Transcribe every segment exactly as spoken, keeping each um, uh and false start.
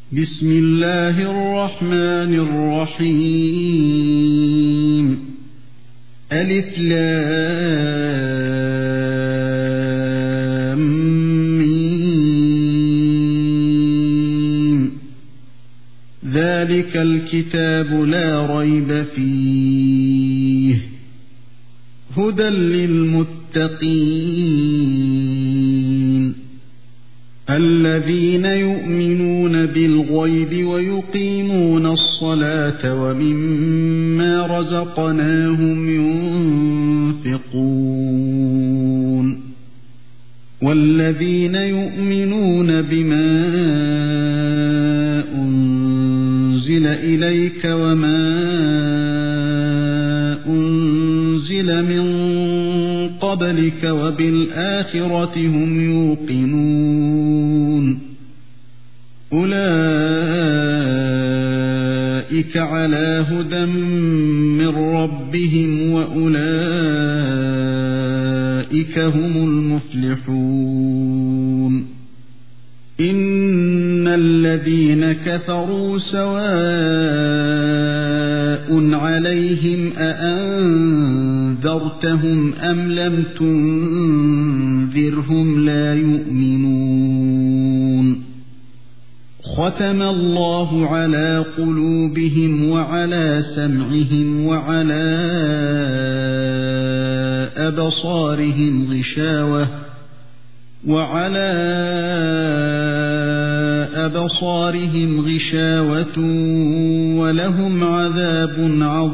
بسم الله الرحمن الرحيم ألف لام ميم ذلك الكتاب لا ريب فيه هدى للمتقين الذين يؤمنون بالغيب ويقيمون الصلاة ومما رزقناهم ينفقون والذين يؤمنون بما أنزل إليك وما أنزل من قبلك وبالآخرة هم يوقنون أولئك على هدى من ربهم وأولئك هم المفلحون إن الذين كفروا سواء عليهم أأنذرتهم أم لم تنذرهم لا يؤمنون ختم الله على قلوبهم وعلى سمعهم وعلى أبصارهم غشاوة وعلى أبصارهم غشاوة ولهم عذاب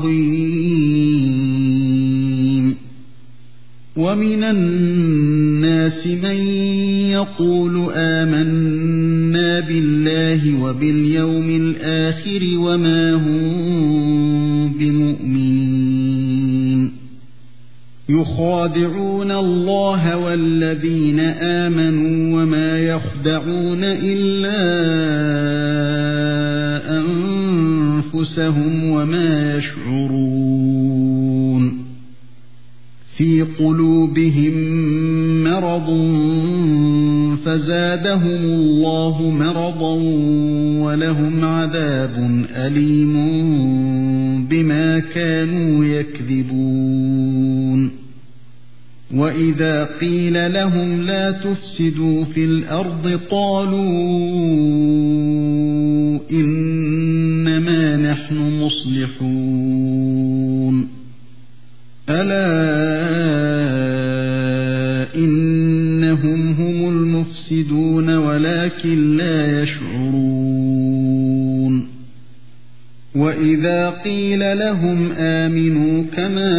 عظيم ومن الناس من يقول آمنا بالله وباليوم الآخر وما هم بمؤمنين يخادعون الله والذين آمنوا وما يخدعون إلا أنفسهم وما يشعرون في قلوبهم مرض فزادهم الله مرضا ولهم عذاب أليم بما كانوا يكذبون وإذا قيل لهم لا تفسدوا في الأرض قالوا إنما نحن مصلحون ألا إنهم هم المفسدون ولكن لا يشعرون وإذا قيل لهم آمنوا كما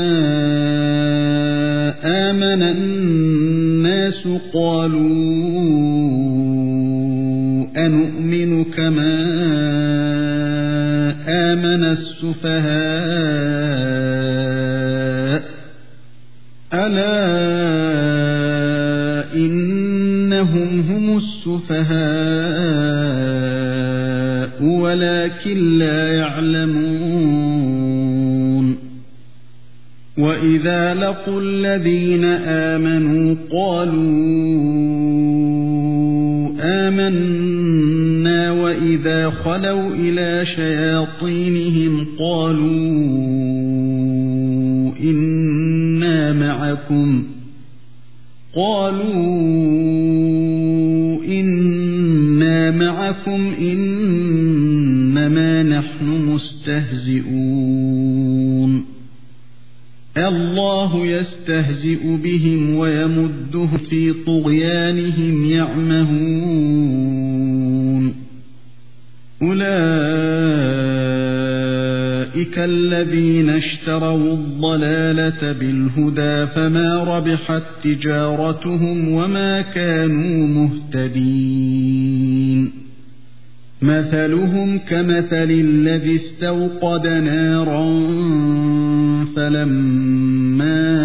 آمن الناس قالوا أنؤمن كما آمن السفهاء ألا إنهم هم السفهاء ولكن لا يعلمون وإذا لقوا الذين آمنوا قالوا آمنا وإذا خلوا إلى شياطينهم قالوا إنا معكم قالوا إنا معكم إنما نحن مستهزئون الله يستهزئ بهم ويمدهم في طغيانهم يعمهون أولئك الذين اشتروا الضلالة بالهدى فما ربحت تجارتهم وما كانوا مهتدين مثلهم كمثل الذي استوقد نارا فلما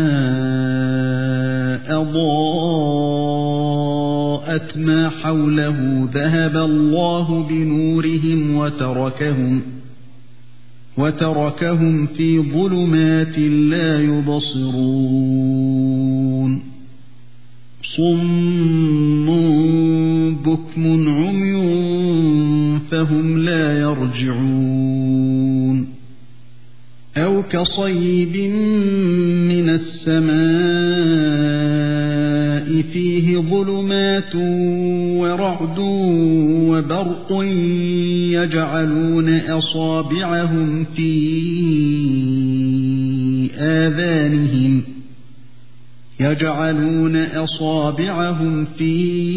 أضاءت ما حوله ذهب الله بنورهم وتركهم وتركهم في ظلمات لا يبصرون صم بكم عمي فهم لا يرجعون أو كصيب من السماء فيه ظلمات ورعد وبرق يجعلون أصابعهم في آذانهم يجعلون أصابعهم في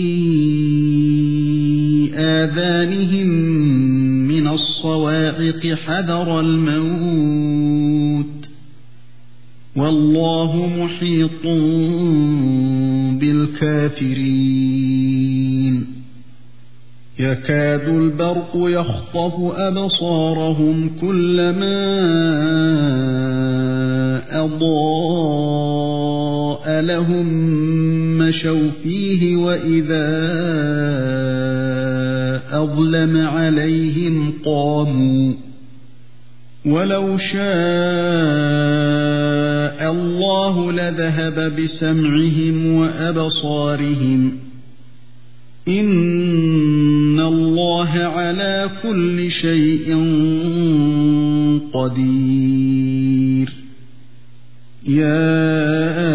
آذانهم من الصواعق حذر الموت والله محيط بالكافرين يكاد البرق يخطف أبصارهم كلما أضاء لهم مشوا فيه وإذا أظلم عليهم قاموا ولو شاء الله لذهب بسمعهم وأبصارهم إن الله على كل شيء قدير يا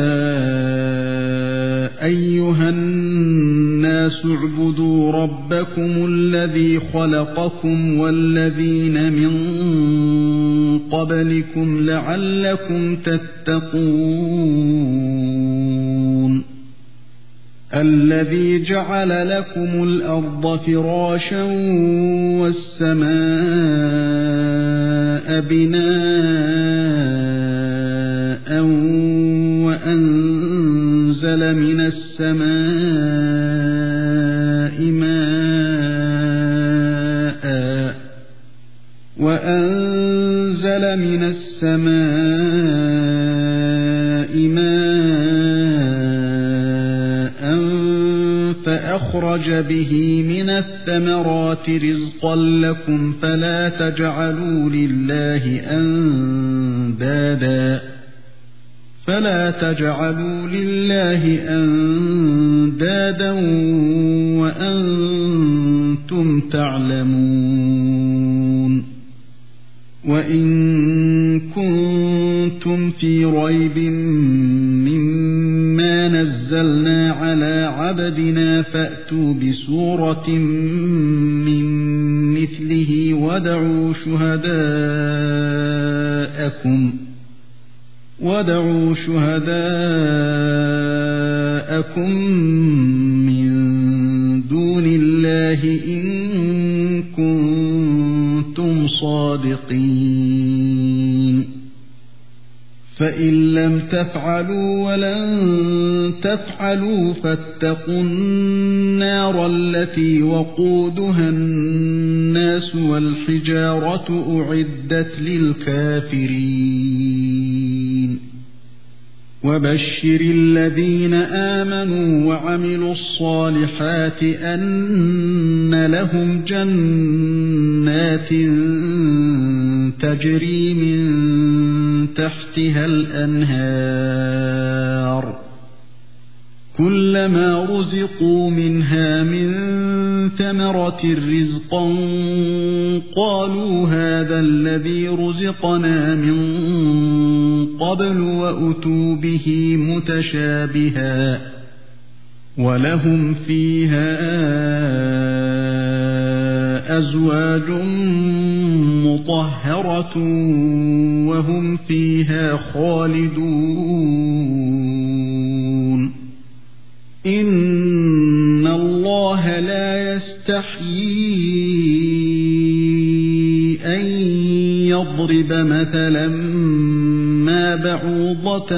أيها الناس اعبدوا ربكم الذي خلقكم والذين من قبلكم لعلكم تتقون الذي جعل لكم الأرض فراشا والسماء بناء وأنزل من السماء ماء وأنزل من السماء ماء فأخرج به من الثمرات رزقا لكم فلا تجعلوا لله أندادا فلا تجعلوا لله أندادا وأنتم تعلمون وإن كنتم في ريب مما نزلنا على عبدنا فأتوا بسورة من مثله ودعوا شهداءكم ودعوا شهداءكم من دون الله إن كنتم صادقين فإن لم تفعلوا ولن تفعلوا فاتقوا النار التي وقودها الناس والحجارة أعدت للكافرين وبشر الذين آمنوا وعملوا الصالحات أن لهم جنات تجري من تحتها الأنهار كلما رزقوا منها من ثمرة رزقا قالوا هذا الذي رزقنا من قبل وأتوا به متشابها ولهم فيها أزواج مطهرة وهم فيها خالدون إن الله لا يستحيي أن يضرب مثلا ما بعوضة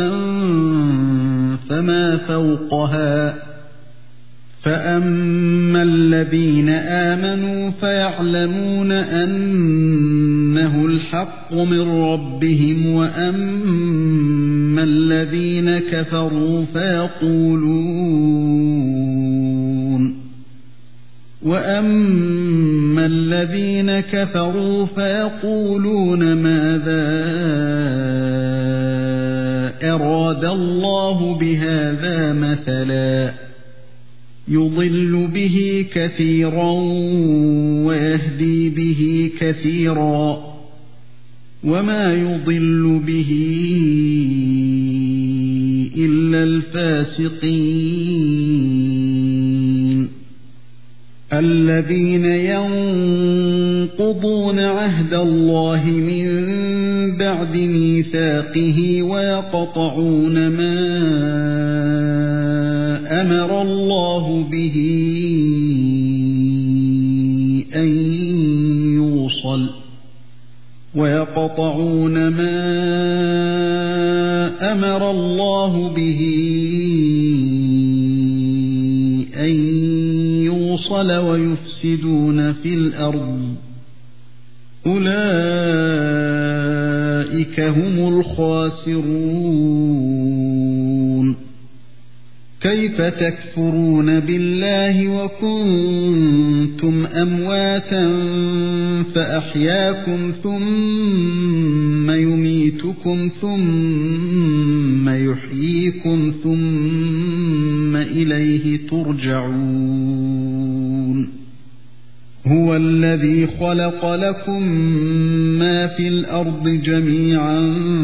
فما فوقها فأما الذين آمنوا فيعلمون أنه الحق من ربهم وأما الذين كفروا فيقولون وأما الذين كفروا فيقولون ماذا أراد الله بهذا مثلا يضل به كثيرا ويهدي به كثيرا وما يضل به إلا الفاسقين الذين ينقضون عهد الله من بعد ميثاقه ويقطعون ما أمر الله به أن يوصل ويقطعون ما أمر الله به أن يوصل ويفسدون في الأرض أولئك هم الخاسرون كيف تكفرون بالله وكنتم أمواتا فأحياكم ثم يميتكم ثم يحييكم ثم إليه ترجعون هو الذي خلق لكم ما في الأرض جميعا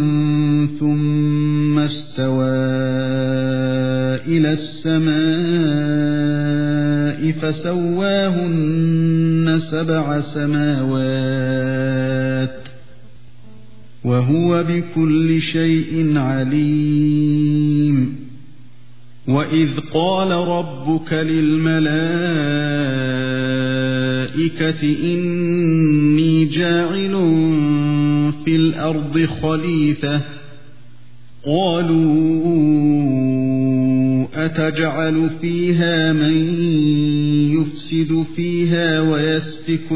ثم استوى إلى السماء فسواهن سبع سماوات وهو بكل شيء عليم وإذ قال ربك للملائكة إني جاعل في الأرض خليفة قالوا أتجعل فيها من يفسد فيها ويسفك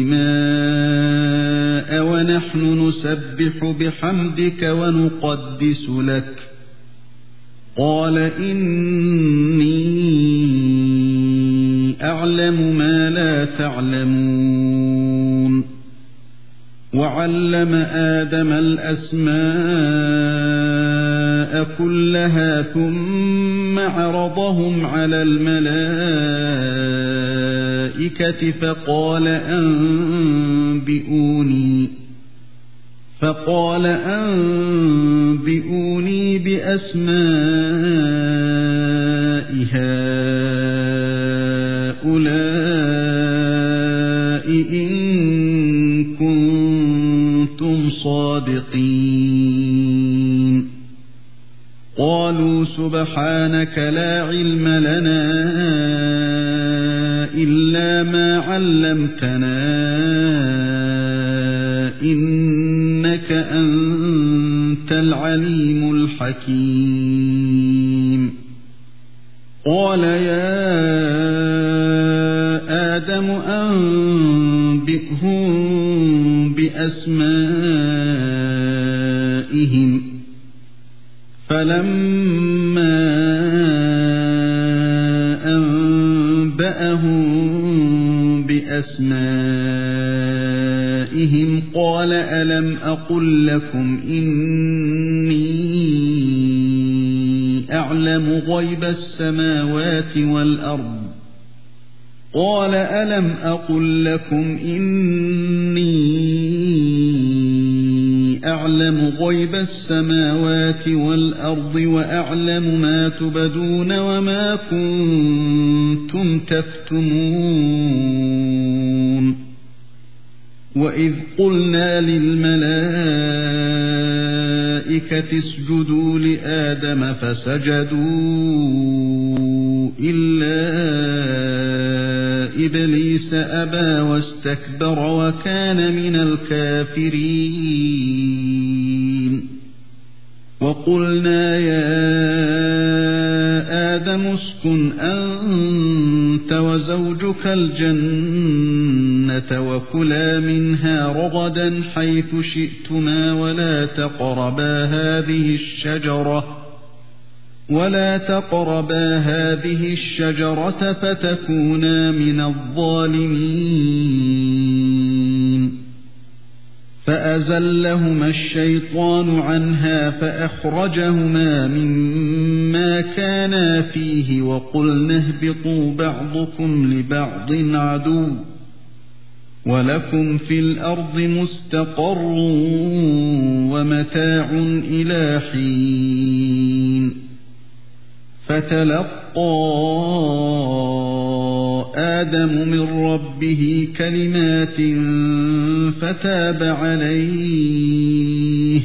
الدماء ونحن نسبح بحمدك ونقدس لك قال إني أعلم ما لا تعلمون وعلم آدم الأسماء كلها ثم عرضهم على الملائكة فقال أنبئوني فقال أنبئوني بأسماء هؤلاء إن كنتم صادقين قالوا سبحانك لا علم لنا إلا ما علمتنا إنك أنت العليم الحكيم قال يا آدم أنبئهم بأسمائهم فلما أنبأهم بأسمائهم قال ألم أقل لكم إني أعلم غيب السماوات والأرض قال ألم أقل لكم إني أعلم غيب السماوات والأرض وأعلم ما تبدون وما كنتم تكتمون وإذ قلنا للملائكة اسجدوا لآدم فسجدوا إلا إبليس أبى واستكبر وكان من الكافرين وقلنا يا آدم اسكن أنت وزوجك الجنة وكلا منها رغدا حيث شئتما ولا تقربا هذه الشجرة ولا تقربا هذه الشجرة فتكونا من الظالمين فأزلهما الشيطان عنها فأخرجهما مما كانا فيه وقلنا اهبطوا بعضكم لبعض عدو وَلَكُمْ فِي الْأَرْضِ مُسْتَقَرٌّ وَمَتَاعٌ إِلَى حِينٍ فَتَلَقَّى آدَمُ مِنْ رَبِّهِ كَلِمَاتٍ فَتَابَ عَلَيْهِ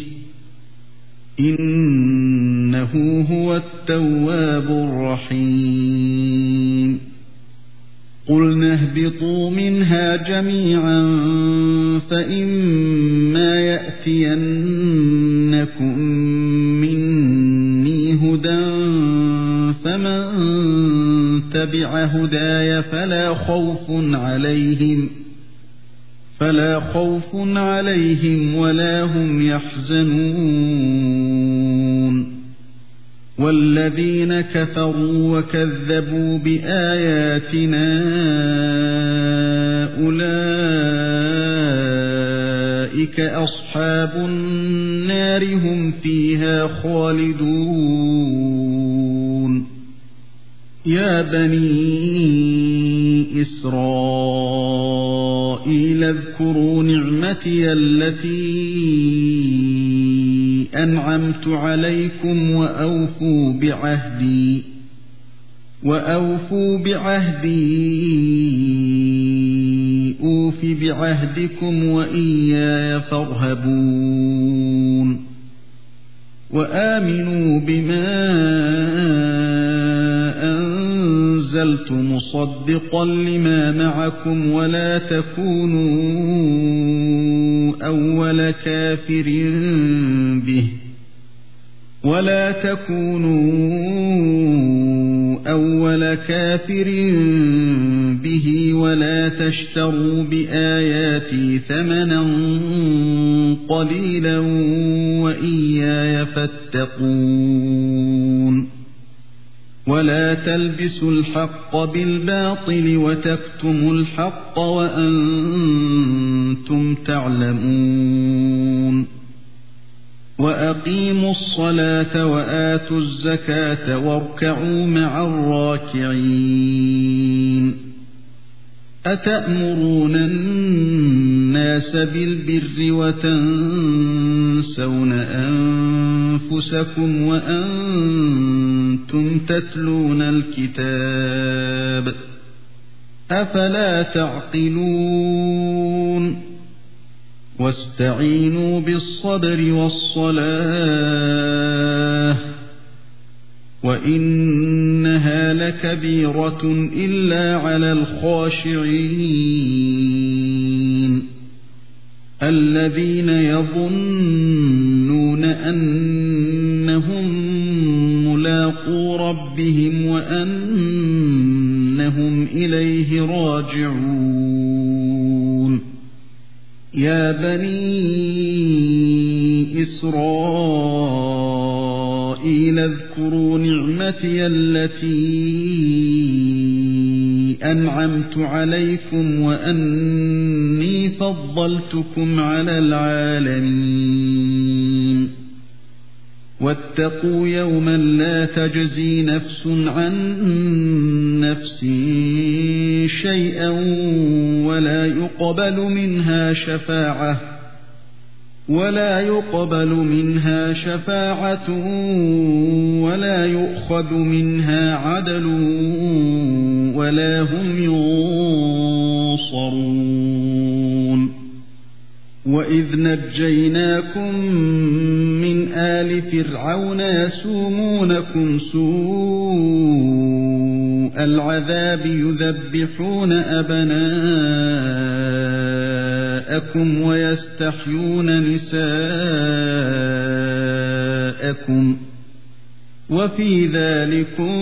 إِنَّهُ هُوَ التَّوَّابُ الرَّحِيمُ قُلْنَا اهْبِطُوا مِنْهَا جَمِيعًا فَإِمَّا يَأْتِيَنَّكُمْ مِنِّي هُدًى فَمَنْ تَبِعَ هُدَايَ فَلَا خَوْفٌ عَلَيْهِمْ فَلَا خَوْفٌ عَلَيْهِمْ وَلَا هُمْ يَحْزَنُونَ وَالَّذِينَ كَفَرُوا وَكَذَّبُوا بِآيَاتِنَا أُولَئِكَ أَصْحَابُ النَّارِ هُمْ فِيهَا خَالِدُونَ يَا بَنِي إِسْرَائِيلَ اذْكُرُوا نِعْمَتِيَ الَّتِي أَنْعَمْتُ عَلَيْكُمْ وَأَوْفُوا بِعَهْدِي وَأَوْفُوا بِعَهْدِي أُوفِ بِعَهْدِكُمْ وَإِيَّايَ فَارْهَبُونِ وَآمِنُوا بِمَا أَنزَلْتُ مُصَدِّقًا لِمَا مَعَكُمْ وَلَا تَكُونُوا أَوَّلَ كَافِرٍ بِهِ وَلَا تَكُونُوا أَوَّلَ كَافِرٍ بِهِ وَلَا تَشْتَرُوا بِآيَاتِي ثَمَنًا قَلِيلًا وَإِيَّايَ فَاتَّقُونِ وَلَا تَلْبِسُوا الْحَقَّ بِالْبَاطِلِ وَتَكْتُمُوا الْحَقَّ وَأَنْتُمْ تَعْلَمُونَ وَأَقِيمُوا الصَّلَاةَ وَآتُوا الزَّكَاةَ وَارْكَعُوا مَعَ الرَّاكِعِينَ أَتَأْمُرُونَ النَّاسَ بِالْبِرِّ وَتَنْسَوْنَ أَنفُسَكُمْ وَأَنْتُمْ تَتْلُونَ الْكِتَابَ أَفَلَا تَعْقِلُونَ وَاسْتَعِينُوا بِالصَّبْرِ وَالصَّلَاةِ وَإِنَّهَا لَكَبِيرَةٌ إِلَّا عَلَى الْخَاشِعِينَ الَّذِينَ يَظُنُّونَ أَنَّهُمْ مُلَاقُو رَبِّهِمْ وَأَنَّهُمْ إِلَيْهِ راجعون يَا بَنِي إِسْرَائِيلَ اذْكُرُوا نِعْمَتِيَ الَّتِي أَنْعَمْتُ عَلَيْكُمْ وَأَنِّي فَضَّلْتُكُمْ عَلَى الْعَالَمِينَ وَاتَّقُوا يَوْمًا لَا تَجْزِي نَفْسٌ عَن نَّفْسٍ شَيْئًا وَلَا يُقْبَلُ مِنْهَا شَفَاعَةٌ وَلَا يُقْبَلُ مِنْهَا شَفَاعَةٌ وَلَا يُؤْخَذُ مِنْهَا عَدْلٌ وَلَا هُمْ يُنصَرُونَ وَإِذْ نَجَّيْنَاكُمْ مِنْ آلِ فِرْعَوْنَ يَسُومُونَكُمْ سُوءَ الْعَذَابِ يُذَبِّحُونَ أَبْنَاءَكُمْ وَيَسْتَحْيُونَ نِسَاءَكُمْ وَفِي ذَلِكُمْ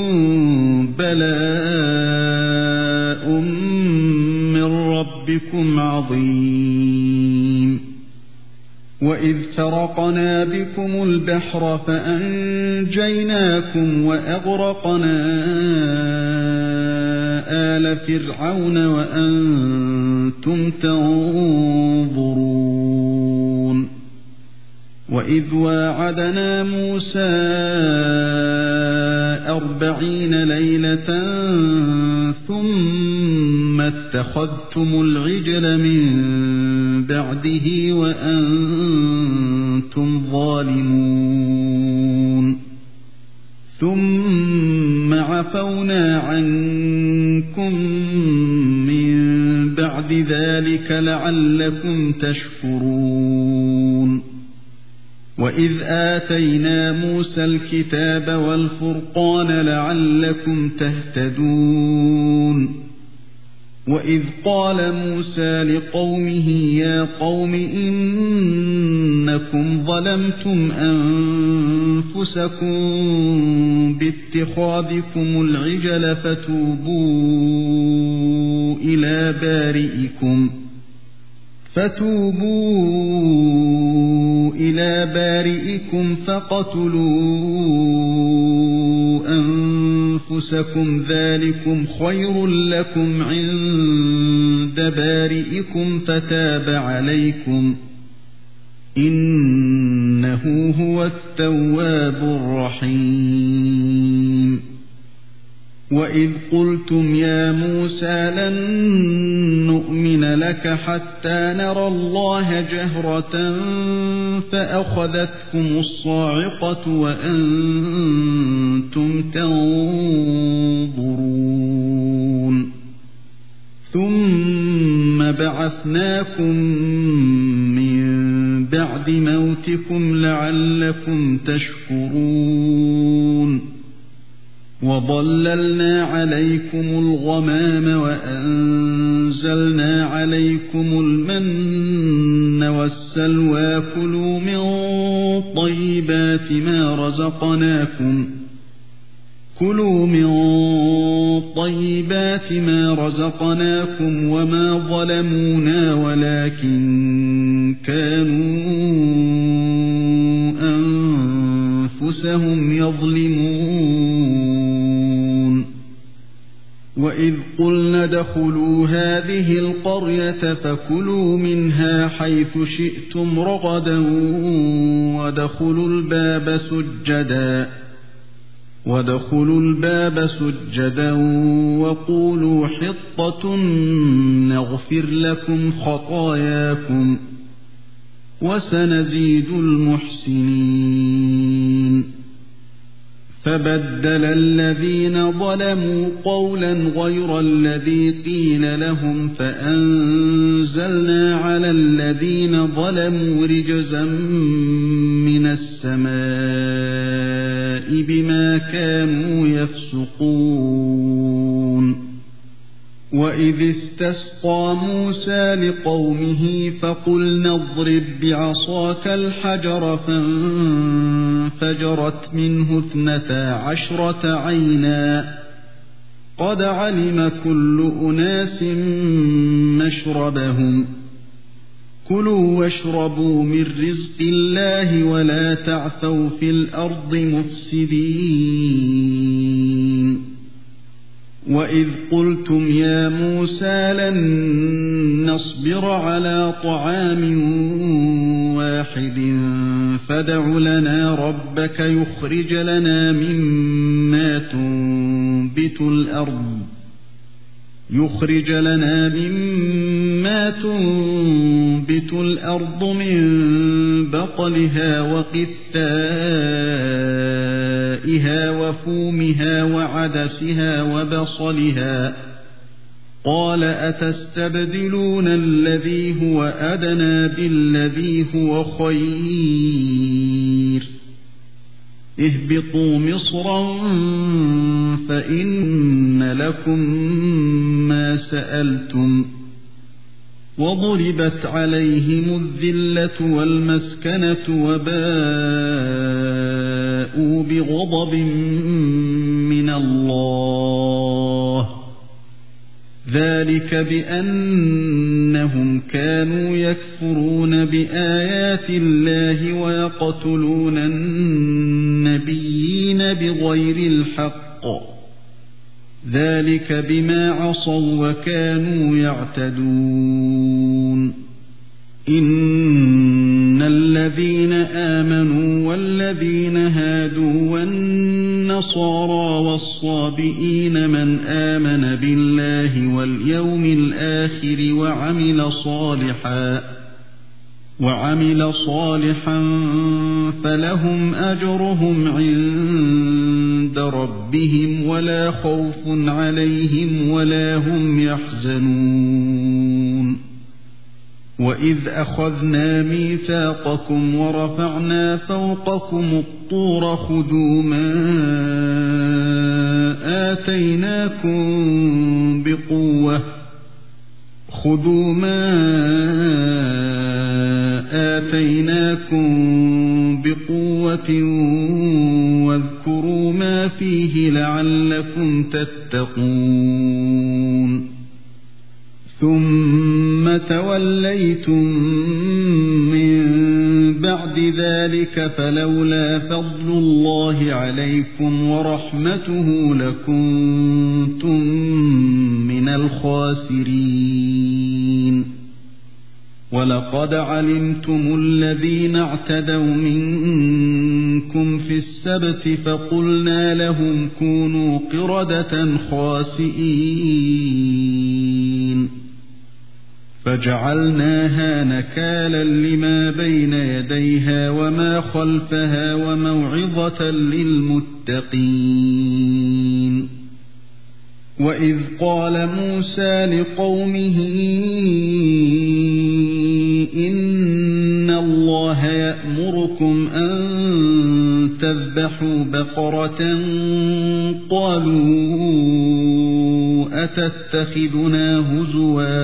بَلَاءٌ مِّن رَّبِّكُمْ عَظِيمٌ وَإِذْ فَرَقْنَا بِكُمُ الْبَحْرَ فَأَنْجَيْنَاكُمْ وَأَغْرَقْنَا آلَ فِرْعَوْنَ وَأَنْتُمْ تَنظُرُونَ وَإِذْ وَاعَدْنَا مُوسَى أَرْبَعِينَ لَيْلَةً ثُمَّ اتخذتم العجل من بعده وأنتم ظالمون ثم عفونا عنكم من بعد ذلك لعلكم تشكرون وإذ آتينا موسى الكتاب والفرقان لعلكم تهتدون وإذ قال موسى لقومه يا قوم إنكم ظلمتم أنفسكم باتخاذكم العجل فتوبوا إلى بارئكم فتوبوا إلى بارئكم فاقتلوا أنفسكم ذلكم خير لكم عند بارئكم فتاب عليكم إنه هو التواب الرحيم وإذ قلتم يا موسى لن نؤمن لك حتى نرى الله جهرة فأخذتكم الصاعقة وأنتم تنظرون ثم بعثناكم من بعد موتكم لعلكم تشكرون وظللنا عليكم الغمام وأنزلنا عليكم المن والسلوى كلوا من طيبات ما رزقناكم كلوا من طيبات ما رزقناكم وما ظلمونا ولكن كانوا أنفسهم يظلمون وإذ قلنا ادخلوا هذه القرية فكلوا منها حيث شئتم رغدا وادخلوا الباب سجدا وادخلوا الباب سجدا وقولوا حطة نغفر لكم خطاياكم وسنزيد المحسنين فبدل الذين ظلموا قولا غير الذي قيل لهم فأنزلنا على الذين ظلموا رجزا من السماء بما كانوا يفسقون وإذ استسقى موسى لقومه فقلنا اضرب بعصاك الحجر فانفجرت منه اثنتا عشرة عينا قد علم كل أناس مشربهم كلوا واشربوا من رزق الله ولا تعثوا في الأرض مفسدين وإذ قلتم يا موسى لن نصبر على طعام واحد فادع لنا ربك يخرج لنا مما تنبت الأرض يخرج لنا مما تنبت الأرض من بقلها وقثائها وفومها وعدسها وبصلها قال أتستبدلون الذي هو أدنى بالذي هو خير اهبطوا مصرا فإن لكم ما سألتم وضربت عليهم الذلة والمسكنة وباءوا بغضب من الله ذلك بأنهم كانوا يكفرون بآيات الله ويقتلون النبيين بغير الحق ذلك بما عصوا وكانوا يعتدون إن الذين آمنوا والذين هادوا والنصارى والنصارى والصابئين من آمن بالله واليوم الآخر وعمل صالحا وعمل صالحا فلهم أجرهم عند ربهم ولا خوف عليهم ولا هم يحزنون وإذ أخذنا ميثاقكم ورفعنا فوقكم الطور خذوا ما آتيناكم بقوة خذوا ما آتيناكم بقوة واذكروا ما فيه لعلكم تتقون ثم توليتم من بعد ذلك فلولا فضل الله عليكم ورحمته لكنتم من الخاسرين ولقد علمتم الذين اعتدوا منكم في السبت فقلنا لهم كونوا قردة خاسئين فجعلناها نكالا لما بين يديها وما خلفها وموعظة للمتقين وإذ قال موسى لقومه إن الله يأمركم أن تذبحوا بقرة قالوا أتتخذنا هزوا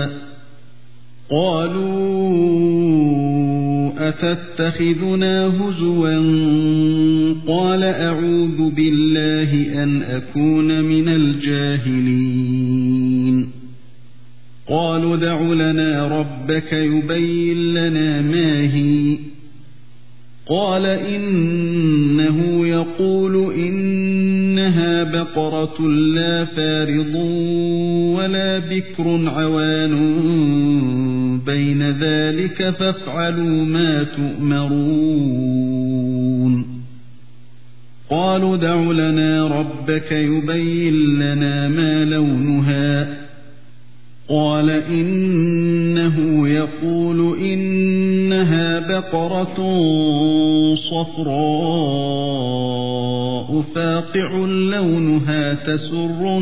قالوا أتتخذنا هزوا قال أعوذ بالله أن أكون من الجاهلين قالوا ادع لنا ربك يبين لنا ما هي قال إنه يقول إنها بقرة لا فارض ولا بكر عوان بين ذلك فافعلوا ما تؤمرون قالوا ادع لنا ربك يبين لنا ما لونها قال إنه يقول إنها بقرة صفراء فاقع لونها تسر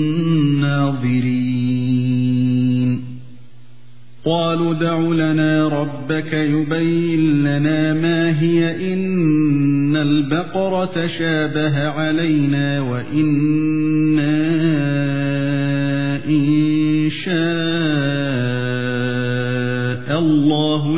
الناظرين قالوا ادع لنا ربك يبين لنا ما هي إن البقرة شابه علينا وإنا إن شاء الله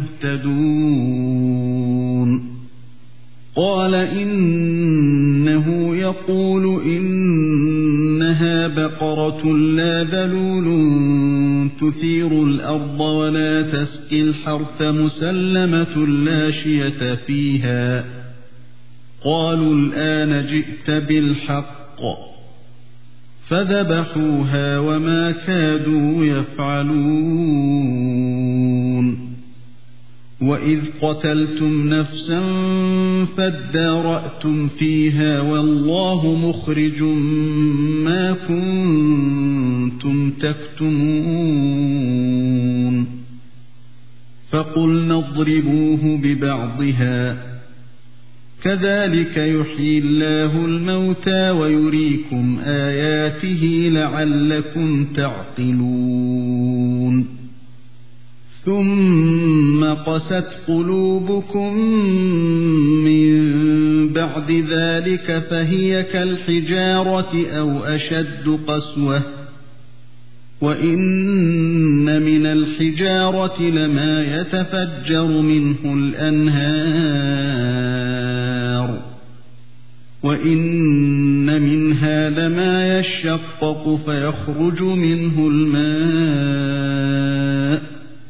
لمهتدون قال إنه يقول إنها بقرة لا ذلول تثير الأرض ولا تسقي الحرث مسلمة لا شية فيها قالوا الآن جئت بالحق فذبحوها وما كادوا يفعلون وإذ قتلتم نفسا فادارأتم فيها والله مخرج ما كنتم تكتمون فقلنا اضربوه ببعضها كذلك يحيي الله الموتى ويريكم آياته لعلكم تعقلون ثم قست قلوبكم من بعد ذلك فهي كالحجارة أو أشد قسوة وإن من الحجارة لما يتفجر منه الأنهار وإن منها لما يشقق فيخرج منه الماء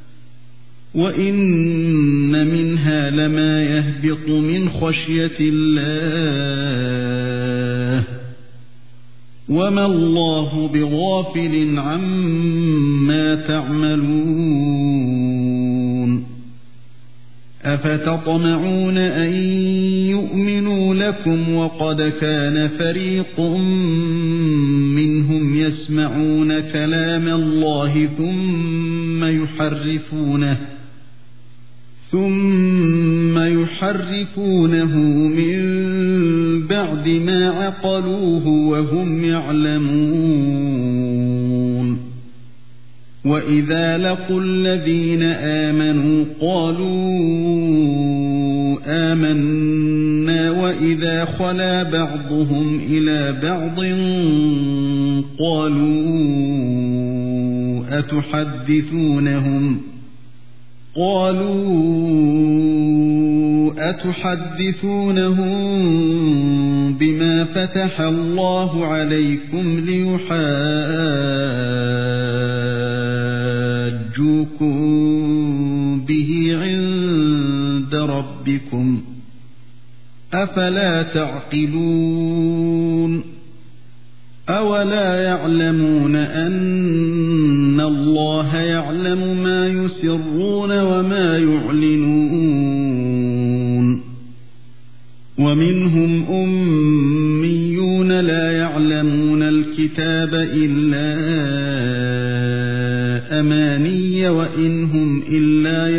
وإن منها لما يهبط من خشية الله وما الله بغافل عما تعملون أفتطمعون أن يؤمنوا لكم وقد كان فريق منهم يسمعون كلام الله ثم يحرفونه ثم يحرفونه من بعد ما عقلوه وهم يعلمون وإذا لقوا الذين آمنوا قالوا آمنا وإذا خلا بعضهم إلى بعض قالوا أتحدثونهم قالوا أتحدثونهم بما فتح الله عليكم ليحاجوكم به عند ربكم أفلا تعقلون أولا يعلمون أن الله يعلم ما يسرون وما يعلنون ومنهم أميون لا يعلمون الكتاب إلا أماني وإن هم إلا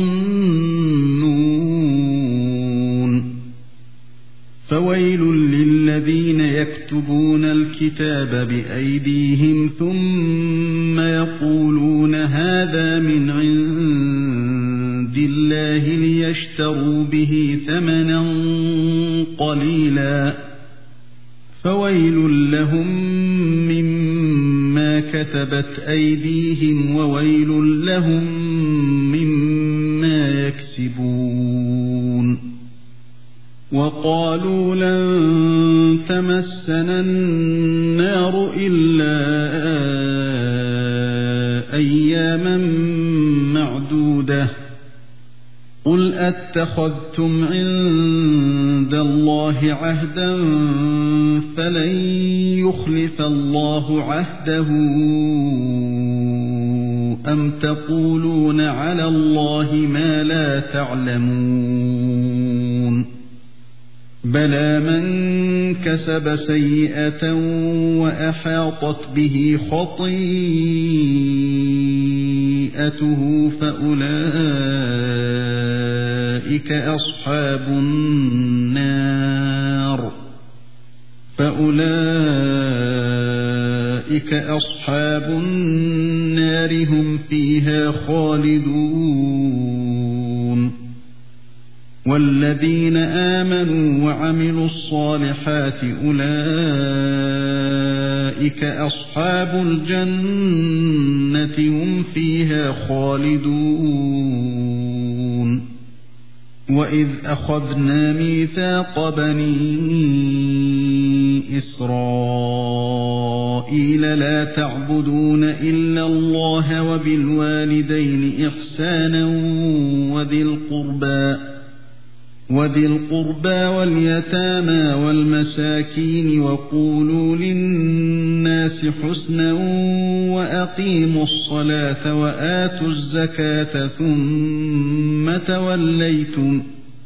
يظنون فويل للذين يكتبون الكتاب بأيديهم ثم يقولون هذا من عند الله ليشتروا به ثمنا قليلا فويل لهم مما كتبت أيديهم وويل لهم مما يكسبون وقالوا لن تمسنا النار إلا أياما معدودة قل أتخذتم عند الله عهدا فلن يخلف الله عهده أم تقولون على الله ما لا تعلمون بلى من كسب سيئة وأحاطت به خطيئته فأولئك أصحاب النار فأولئك أصحاب النار هم فيها خالدون والذين آمنوا وعملوا الصالحات أولئك أصحاب الجنة هم فيها خالدون وإذ أخذنا ميثاق بني إسرائيل لا تعبدون إلا الله وبالوالدين إحسانا وذي القربى وذي القربى واليتامى والمساكين وقولوا للناس حسنا وأقيموا الصلاة وآتوا الزكاة ثم توليتم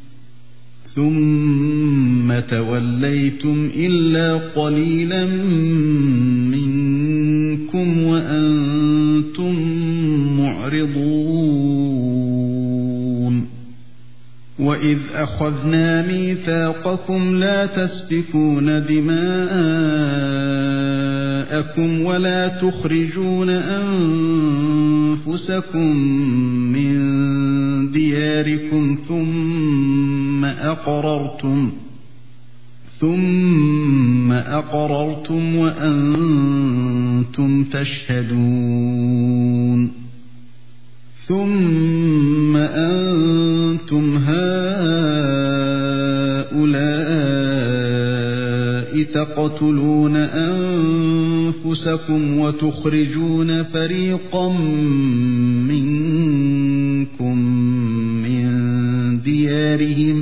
ثم توليتم إلا قليلا منكم وأنتم معرضون وإذ أخذنا ميثاقكم لا تسفكون دماءكم ولا تخرجون أنفسكم من دياركم ثم أقررتم ثم أقررتم وأنتم تشهدون ثم أنتم هؤلاء تقتلون أنفسكم وتخرجون فريقا منكم من ديارهم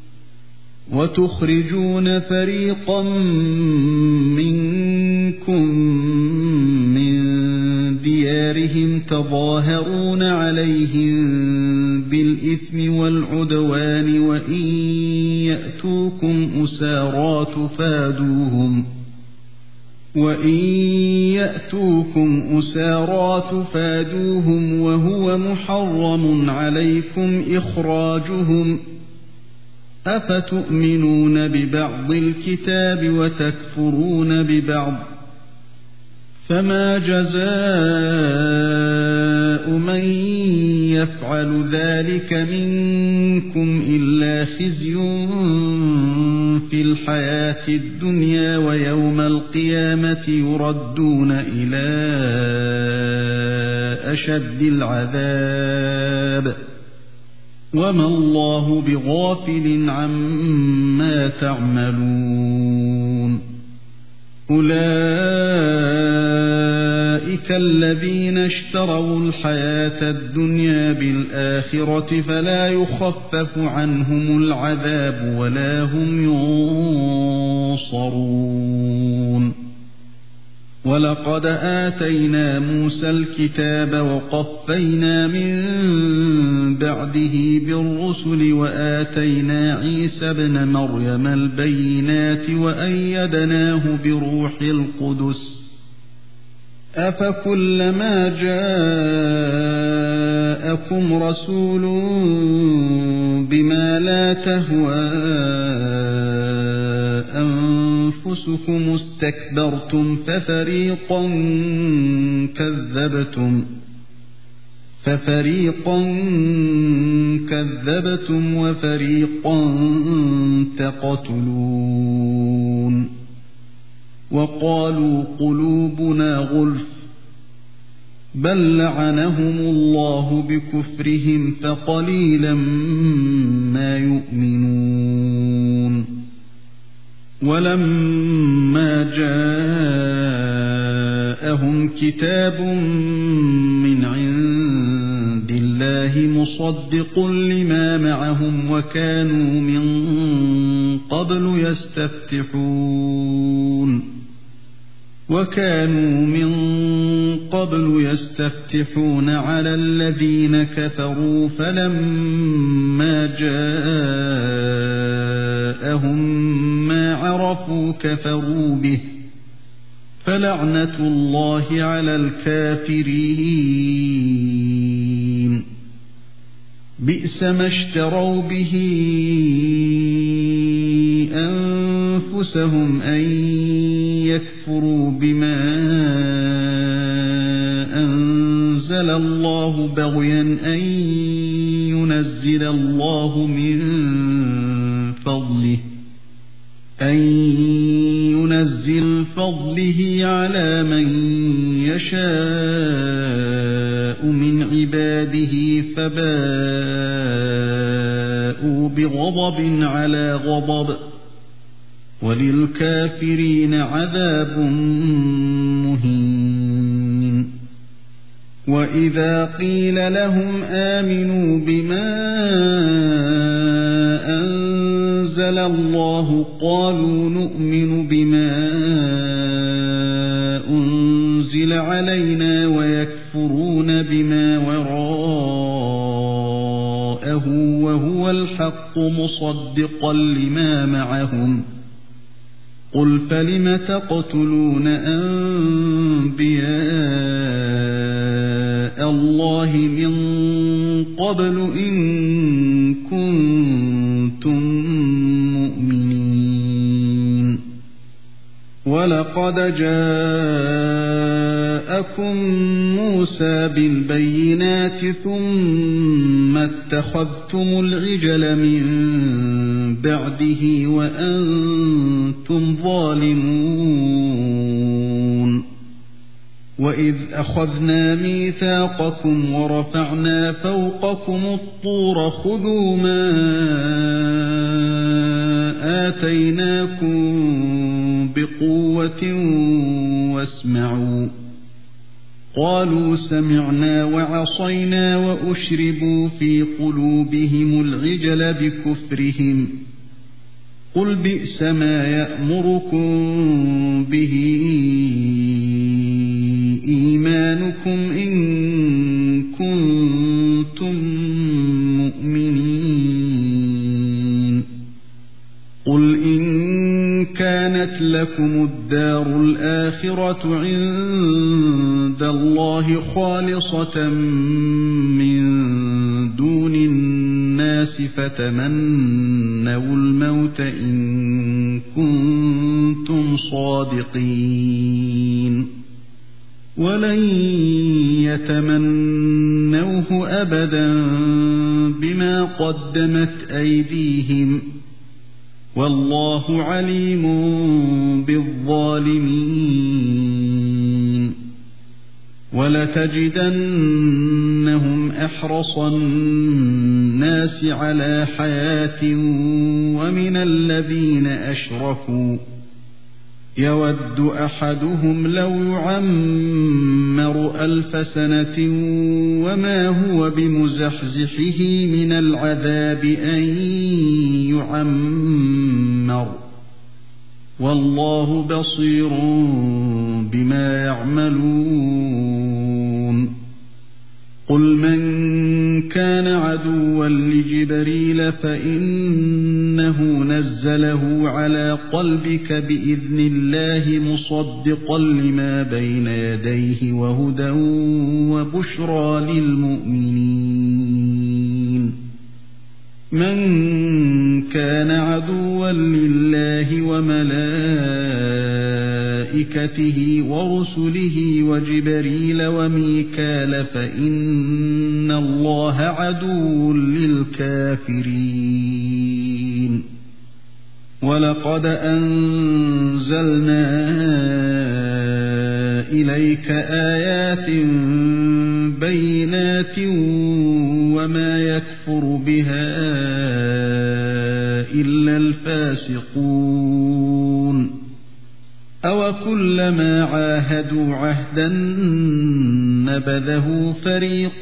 وتخرجون فريقا منكم من ديارهم تظاهرون عليهم بالإثم والعدوان وإن يأتوكم أسارى تفادوهم وإن يأتوكم أسارى تفادوهم وهو محرم عليكم إخراجهم أفتؤمنون ببعض الكتاب وتكفرون ببعض فما جزاء من يفعل ذلك منكم إلا خزي في الحياة الدنيا ويوم القيامة يردون إلى أشد العذاب وما الله بغافل عما تعملون أولئك الذين اشتروا الحياة الدنيا بالآخرة فلا يخفف عنهم العذاب ولا هم ينصرون ولقد آتينا موسى الكتاب وقفينا من بعده بالرسل وآتينا عيسى ابن مريم البينات وأيدناه بروح القدس أفكلما جاءكم رسول بما لا تهوى أنفسكم استكبرتم ففريقا كذبتم ففريقا كذبتم وفريقا تقتلون وقالوا قلوبنا غلف بل لعنهم الله بكفرهم فقليلا ما يؤمنون ولما جاءهم كتاب من عند الله مصدق لما معهم وكانوا من قبل يستفتحون وكانوا من قبل يستفتحون على الذين كفروا فلما جاءهم ما عرفوا كفروا به فلعنة الله على الكافرين بئس ما اشتروا به أنفسهم أن يكفروا بما أنزل الله بغيا أن ينزل الله من فضله أن ينزل فضله على من يشاء من عباده فباءوا بغضب على غضب وللكافرين عذاب مهين وإذا قيل لهم آمنوا بما أنزل الله قالوا نؤمن بما أنزل علينا ويكفرون بما وراءه وهو الحق مصدقا لما معهم قل فلم تقتلون أنبياء الله من قبل إن كنتم مؤمنين ولقد جاءكم موسى بالبينات ثم اتخذتم العجل من بعده وأنتم ظالمون وإذ أخذنا ميثاقكم ورفعنا فوقكم الطور خذوا ما آتيناكم بقوة واسمعوا قالوا سمعنا وعصينا وأشربوا في قلوبهم العجل بكفرهم قل بئس ما يأمركم به إيمانكم إن كنتم مؤمنين قل إن كانت لكم الدار الآخرة عند الله خالصة من دون الناس فتمنوا الموت إن كنتم صادقين ولن يتمنوه أبدا بما قدمت أيديهم والله عليم بالظالمين ولتجدنهم أحرص الناس على حياة ومن الذين أشركوا يود أحدهم لو يعمر ألف سنة وما هو بمزحزحه من العذاب أن يعمر والله بصير بما يعملون قل من كان عدوا لجبريل فإنه نزله على قلبك بإذن الله مصدقا لما بين يديه وهدى وبشرى للمؤمنين من كان عدوا لله وملائكته ورسله وجبريل وميكال فإن الله عدو للكافرين ولقد أنزلنا إليك آيات بينات وما يكفر بها إلا الفاسقون أوكلما عاهدوا عهدا نبذه فريق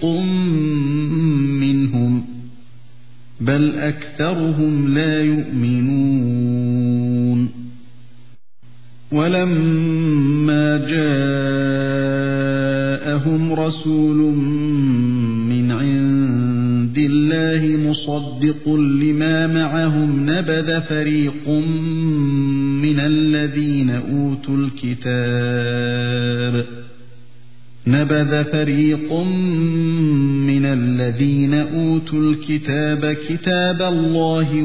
منهم بل أكثرهم لا يؤمنون ولما جاءهم رسول من عند الله مصدق لما معهم نبذ فريق من الذين أوتوا الكتاب نبذ فريق من الذين أوتوا الكتاب كتاب الله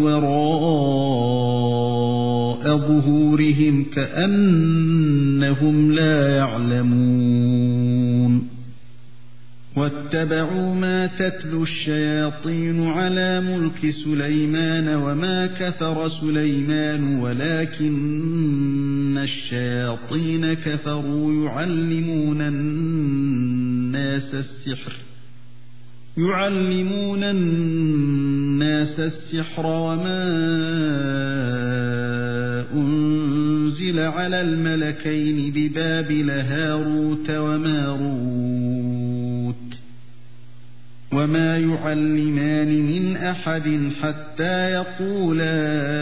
وراء ظهورهم كأنهم لا يعلمون واتبعوا ما تتلو الشياطين على ملك سليمان وما كفر سليمان ولكن الشياطين كفروا يعلمون الناس السحر يعلمون الناس السحر وما أنزل على الملكين ببابل هاروت وماروت وما يعلمان من أحد حتى يقولا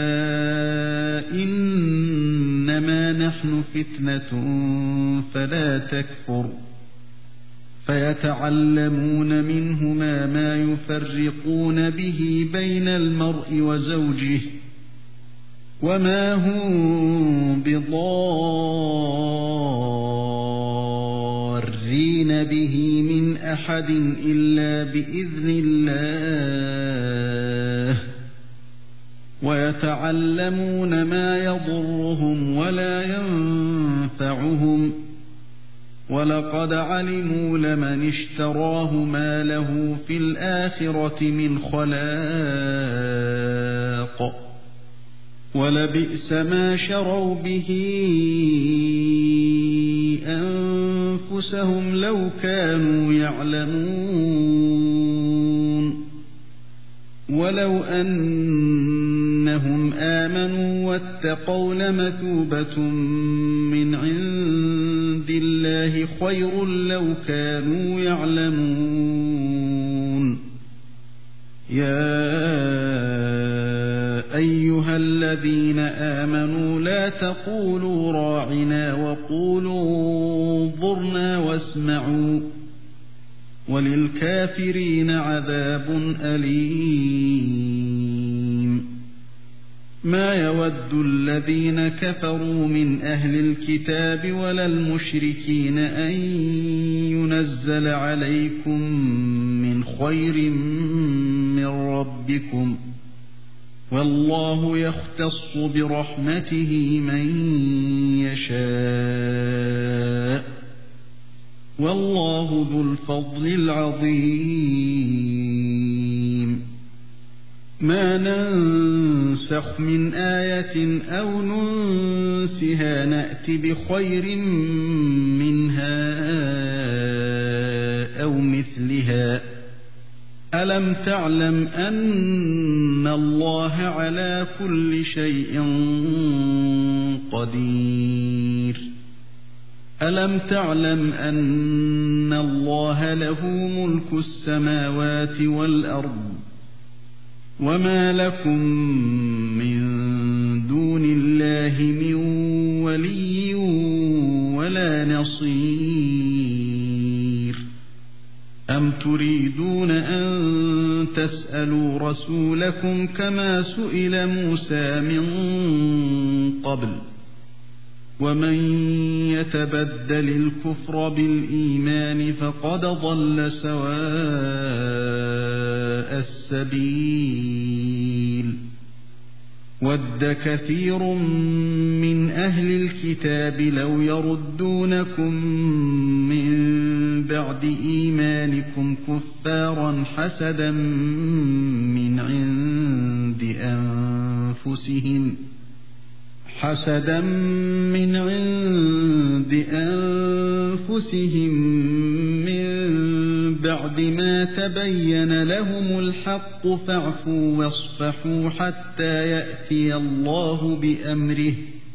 إنما نحن فتنة فلا تكفر فيتعلمون منهما ما يفرقون به بين المرء وزوجه وما هم بضارين به من أحد إلا بإذن الله ويتعلمون ما يضرهم ولا ينفعهم ولقد علموا لمن اشتراه ما له في الآخرة من خلاق ولبئس ما شروا به أنفسهم لو كانوا يعلمون ولو أنهم آمنوا واتقوا لمثوبة من عند الله خير لو كانوا يعلمون يا أيها الذين آمنوا لا تقولوا راعنا وقولوا انظرنا واسمعوا وَلِلْكَافِرِينَ عَذَابٌ أَلِيمٌ مَا يَوَدُّ الَّذِينَ كَفَرُوا مِنْ أَهْلِ الْكِتَابِ وَلَا الْمُشْرِكِينَ أَنْ يُنَزَّلَ عَلَيْكُمْ مِنْ خَيْرٍ مِنْ رَبِّكُمْ وَاللَّهُ يَخْتَصُّ بِرَحْمَتِهِ مَنْ يَشَاءُ وَاللَّهُ ذُو الْفَضْلِ الْعَظِيمِ مَا نَنْسَخْ مِنْ آيَةٍ أَوْ نُنْسِهَا نَأْتِ بِخَيْرٍ مِنْهَا أَوْ مِثْلِهَا أَلَمْ تَعْلَمْ أَنَّ اللَّهَ عَلَى كُلِّ شَيْءٍ قَدِيرٌ أَلَمْ تَعْلَمْ أَنَّ اللَّهَ لَهُ مُلْكُ السَّمَاوَاتِ وَالْأَرْضِ وَمَا لَكُمْ مِنْ دُونِ اللَّهِ مِنْ وَلِيٍّ وَلَا نَصِيرٍ أَمْ تُرِيدُونَ أَنْ تَسْأَلُوا رَسُولَكُمْ كَمَا سُئِلَ مُوسَى مِنْ قَبْلُ وَمَنْ يَتَبَدَّلِ الْكُفْرَ بِالْإِيمَانِ فَقَدْ ضَلَّ سَوَاءَ السَّبِيلِ وَدَّ كَثِيرٌ مِّنْ أَهْلِ الْكِتَابِ لَوْ يَرُدُّونَكُمْ مِنْ بَعْدِ إِيمَانِكُمْ كُفَّارًا حَسَدًا مِّنْ عِنْدِ أَنفُسِهِمْ حَسَدًا مِّنْ عِنْدِ أَنفُسِهِمْ مِنْ بَعْدِ مَا تَبَيَّنَ لَهُمُ الْحَقُّ فَاعْفُوا وَاصْفَحُوا حَتَّى يَأْتِيَ اللَّهُ بِأَمْرِهِ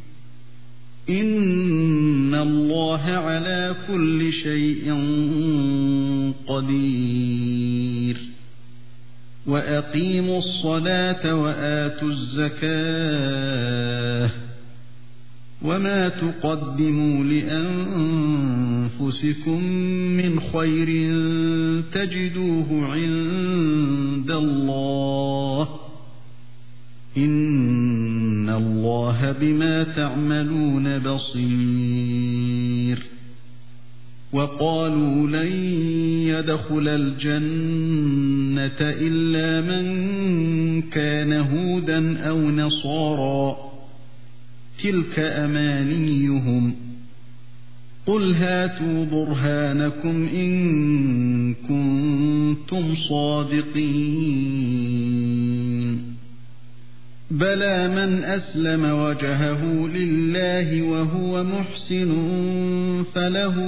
إِنَّ اللَّهَ عَلَى كُلِّ شَيْءٍ قَدِيرٌ وَأَقِيمُوا الصَّلَاةَ وَآتُوا الزَّكَاةَ وَمَا تُقَدِّمُوا لِأَنفُسِكُم مِّنْ خَيْرٍ تَجِدُوهُ عِندَ اللَّهِ إِنَّ اللَّهَ بِمَا تَعْمَلُونَ بَصِيرٌ وَقَالُوا لَنْ يَدْخُلَ الْجَنَّةَ إِلَّا مَنْ كَانَ هُودًا أَوْ نَصَارَى تِلْكَ أَمَانِيُّهُمْ قُلْ هَاتُوا بُرْهَانَكُمْ إِنْ كُنْتُمْ صَادِقِينَ بَلَى مَنْ أَسْلَمَ وَجْهَهُ لِلَّهِ وَهُوَ مُحْسِنٌ فَلَهُ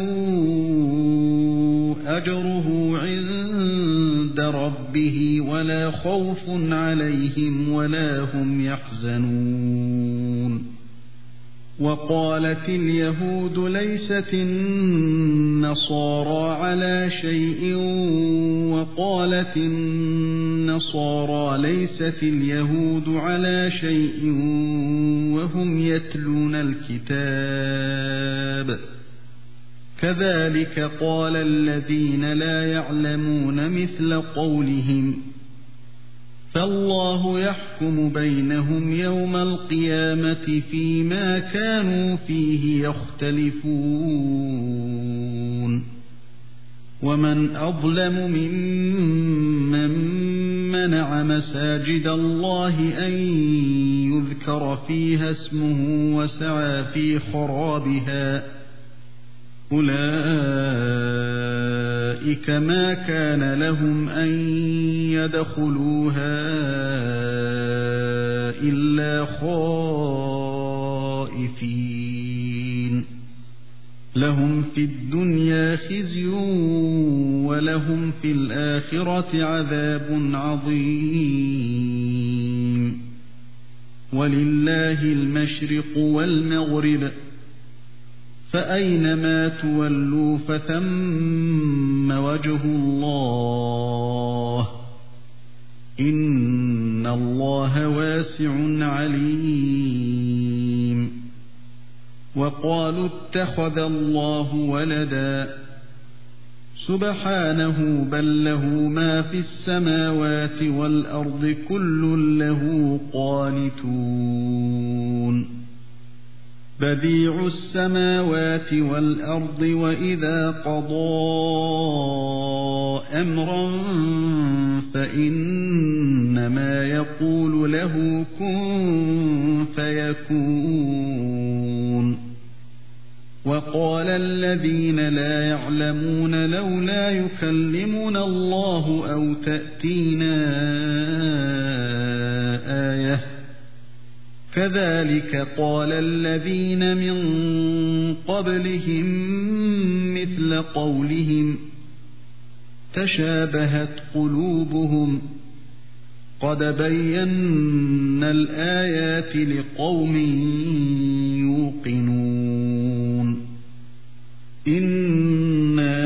أَجْرُهُ عِنْدَ رَبِّهِ وَلَا خَوْفٌ عَلَيْهِمْ وَلَا هُمْ يَحْزَنُونَ وَقَالَتِ الْيَهُودُ لَيْسَتِ النَّصَارَى عَلَى شَيْءٍ وَقَالَتِ النَّصَارَى لَيْسَتِ الْيَهُودُ عَلَى شَيْءٍ وَهُمْ يَتْلُونَ الْكِتَابَ كَذَلِكَ قَالَ الَّذِينَ لَا يَعْلَمُونَ مِثْلَ قَوْلِهِمْ فَاللَّهُ يَحْكُمُ بَيْنَهُمْ يَوْمَ الْقِيَامَةِ فِيمَا كَانُوا فِيهِ يَخْتَلِفُونَ وَمَنْ أَظْلَمُ مِمَّنْ مَنَعَ مَسَاجِدَ اللَّهِ أَنْ يُذْكَرَ فِيهَا اسْمُهُ وَسَعَى فِي خَرَابِهَا أُولَئِكَ مَا كَانَ لَهُمْ أَنْ يَدْخُلُوهَا إِلَّا خَائِفِينَ لَهُمْ فِي الدُّنْيَا خِزْيٌ وَلَهُمْ فِي الْآخِرَةِ عَذَابٌ عَظِيمٌ وَلِلَّهِ الْمَشْرِقُ وَالْمَغْرِبُ فَأَيْنَمَا تُوَلُّوا فَثَمَّ وَجْهُ اللَّهِ إِنَّ اللَّهَ وَاسِعٌ عَلِيمٌ وَقَالُوا اتَّخَذَ اللَّهُ وَلَدًا سبحانه بل له ما في السماوات والأرض كل له قانتون بديع السماوات والأرض وإذا قضى أمرا فإنما يقول له كن فيكون وقال الذين لا يعلمون لولا يكلمنا الله أو تأتينا آية كذلك قال الذين من قبلهم مثل قولهم تشابهت قلوبهم قد بينا الآيات لقوم يوقنون إنا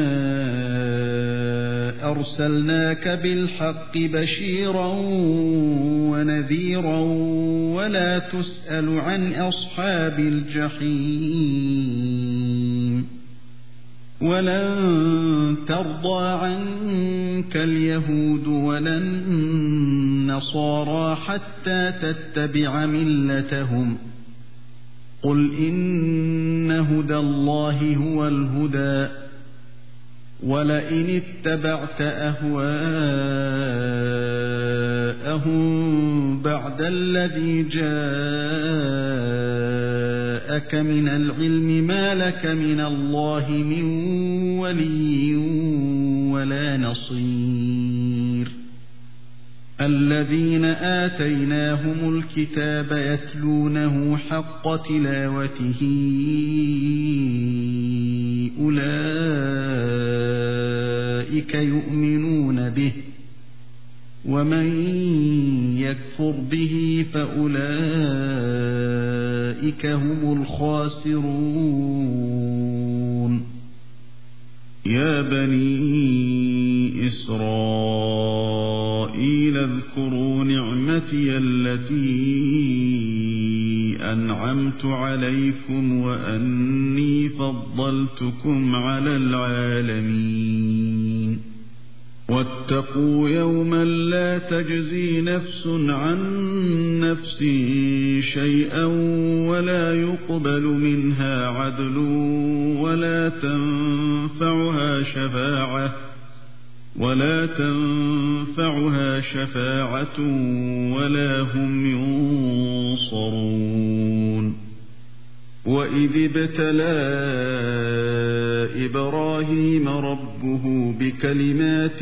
أرسلناك بالحق بشيرا ونذيرا ولا تسأل عن أصحاب الجحيم ولن ترضى عنك اليهود ولا النصارى حتى تتبع ملتهم قل إن هدى الله هو الهدى ولئن اتبعت أهواءهم بعد الذي جاءك من العلم ما لك من الله من ولي ولا نصير الذين آتيناهم الكتاب يتلونه حق تلاوته أولئك يؤمنون به ومن يكفر به فأولئك هم الخاسرون يا بني إسرائيل اذكروا نعمتي التي أنعمت عليكم وأني فضلتكم على العالمين واتقوا يوما لا تجزي نفس عن نفس شيئا ولا يقبل منها عدل ولا تنفعها شفاعة ولا تنفعها شفاعة ولا هم ينصرون وإذ ابتلى إبراهيم ربه بكلمات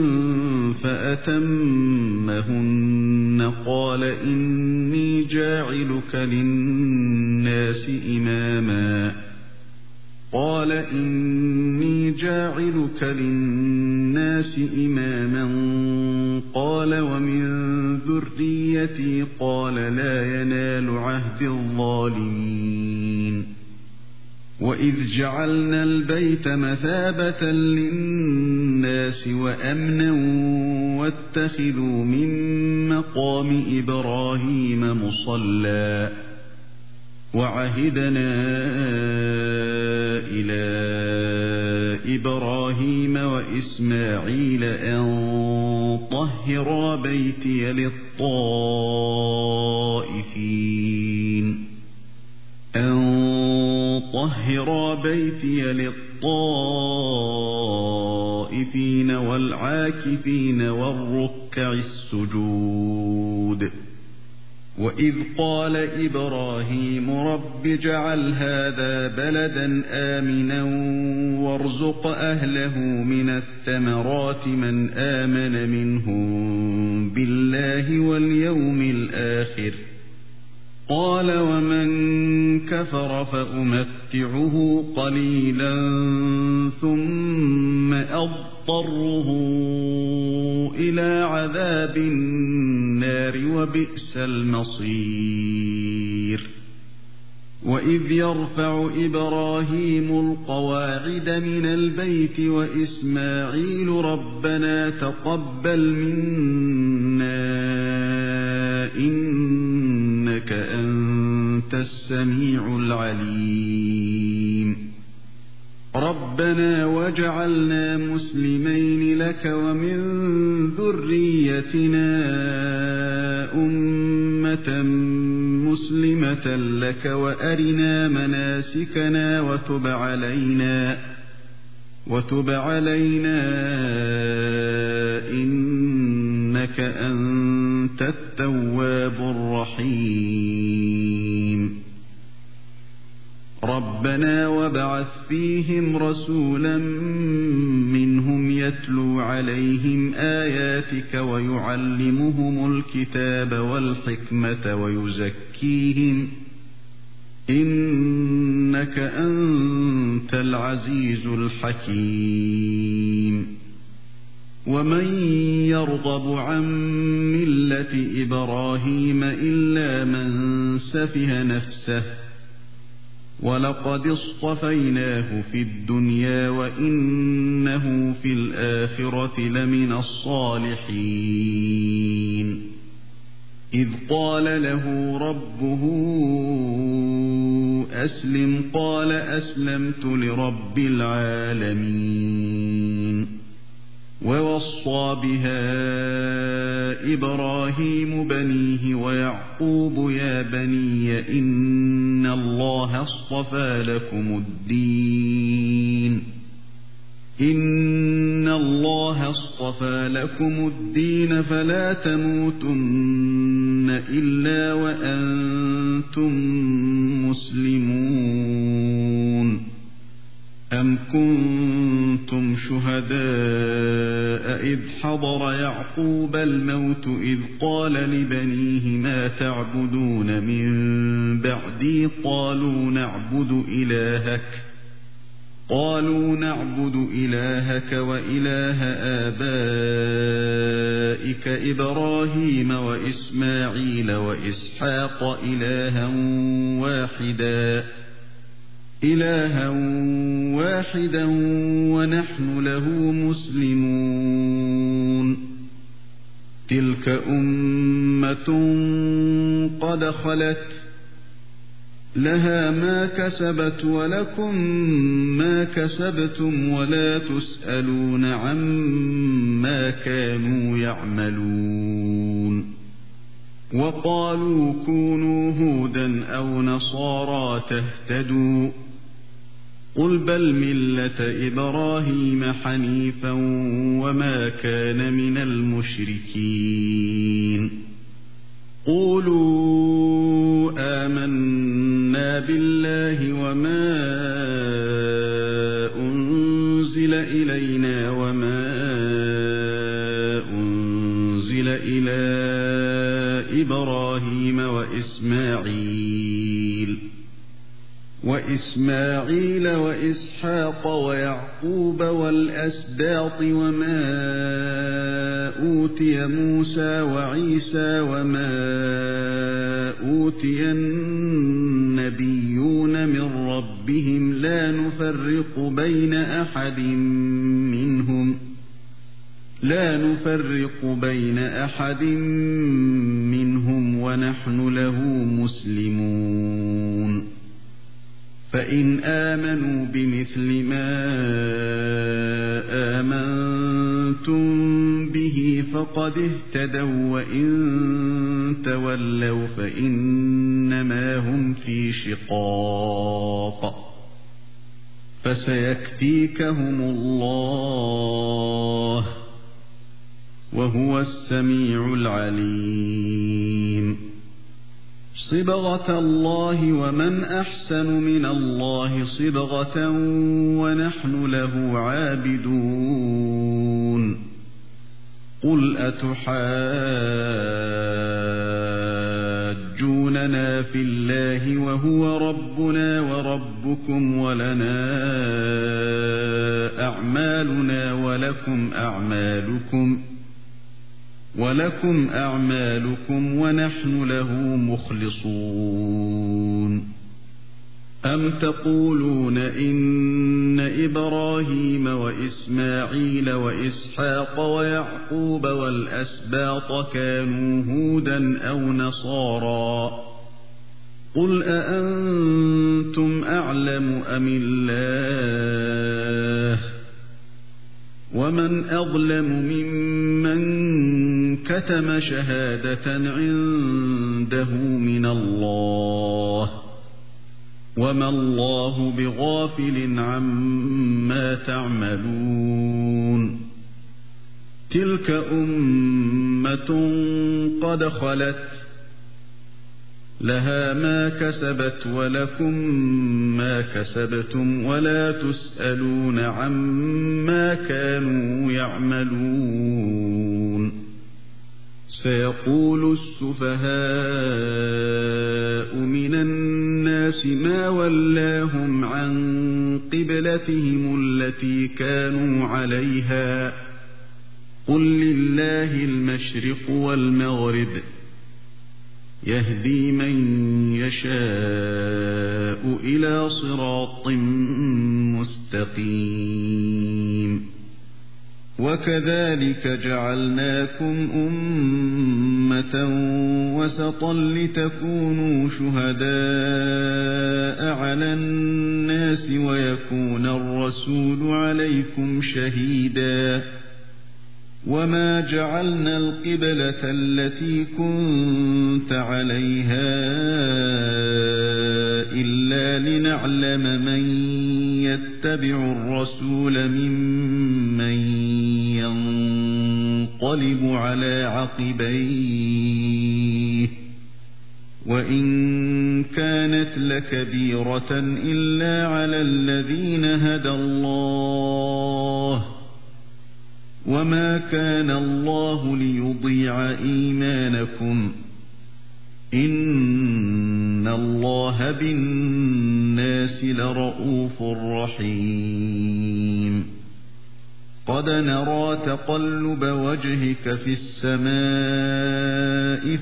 فأتمهن قال إني جاعلك للناس إماما قال إني جاعلك للناس إماما قال ومن ذريتي قال لا ينال عهد الظالمين وإذ جعلنا البيت مثابة للناس وأمنا واتخذوا من مقام إبراهيم مصلى وعهدنا إلى إبراهيم وإسماعيل أن طهرا بيتي للطائفين أن طهرا بيتي للطائفين والعاكفين والركع السجود وإذ قال إبراهيم رب اجعل هذا بلدا آمنا وارزق أهله من الثمرات من آمن منهم بالله واليوم الآخر قال ومن كفر فأمتعه قليلا ثم أضطره إلى عذاب النار وبئس المصير وإذ يرفع إبراهيم القواعد من البيت وإسماعيل ربنا تقبل منا إنك أنت السميع العليم ربنا واجعلنا مسلمين لك ومن ذريتنا أمة مسلمة لك وأرنا مناسكنا وتب علينا وتب علينا إنك أنت التواب الرحيم ربنا وابعث فيهم رسولا منهم يتلو عليهم آياتك ويعلمهم الكتاب والحكمة ويزكيهم إنك أنت العزيز الحكيم ومن يرغب عن ملة إبراهيم إلا من سفه نفسه ولقد اصطفيناه في الدنيا وإنه في الآخرة لمن الصالحين إذ قال له ربه أسلم قال أسلمت لرب العالمين ووصى بها إبراهيم بنيه ويعقوب يا بني إن الله اصطفى لكم الدين إن الله اصطفى لكم الدين فلا تموتن إلا وأنتم مسلمون أم كنتم شهداء إذ حضر يعقوب الموت إذ قال لبنيه ما تعبدون من بعدي قالوا نعبد إلهك قالوا نعبد إلهك وإله آبائك إبراهيم وإسماعيل وإسحاق إلها واحدا إلها واحدا ونحن له مسلمون تلك أمة قد خلت لها ما كسبت ولكم ما كسبتم ولا تسألون عما كانوا يعملون وقالوا كونوا هودا أو نصارى تهتدوا قل بل ملة إبراهيم حنيفا وما كان من المشركين قولوا آمنا بالله وما أنزل إلينا وما أنزل إلى إبراهيم وإسماعيل وإسماعيل وإسحاق ويعقوب والأسباط وما أوتي موسى وعيسى وما أوتي النبيون من ربهم لا نفرق بين أحد منهم لا نفرق بين أحد منهم ونحن له مسلمون فإن آمنوا بمثل ما آمنتم به فقد اهتدوا وإن تولوا فإنما هم في شقاق فسيكفيكهم الله وهو السميع العليم صبغة الله ومن أحسن من الله صبغة ونحن له عابدون قل أتحاجوننا في الله وهو ربنا وربكم ولنا أعمالنا ولكم أعمالكم ولكم أعمالكم ونحن له مخلصون أم تقولون إن إبراهيم وإسماعيل وإسحاق ويعقوب والأسباط كانوا هودا أو نصارى قل أأنتم أعلم أم الله ومن أظلم ممن كتم شهادة عنده من الله وما الله بغافل عما تعملون تلك أمة قد خلت لها ما كسبت ولكم ما كسبتم ولا تسألون عما كانوا يعملون سيقول السفهاء من الناس ما ولاهم عن قبلتهم التي كانوا عليها قل لله المشرق والمغرب يهدي من يشاء إلى صراط مستقيم وكذلك جعلناكم أمة وسطا لتكونوا شهداء على الناس ويكون الرسول عليكم شهيدا وما جعلنا القبلة التي كنت عليها إلا لنعلم من يتبع الرسول ممن ينقلب على عقبيه وإن كانت لكبيرة إلا على الذين هدى الله وما كان الله ليضيع إيمانكم إن الله بالناس لرءوف رحيم قد نرى تقلب وجهك في السماء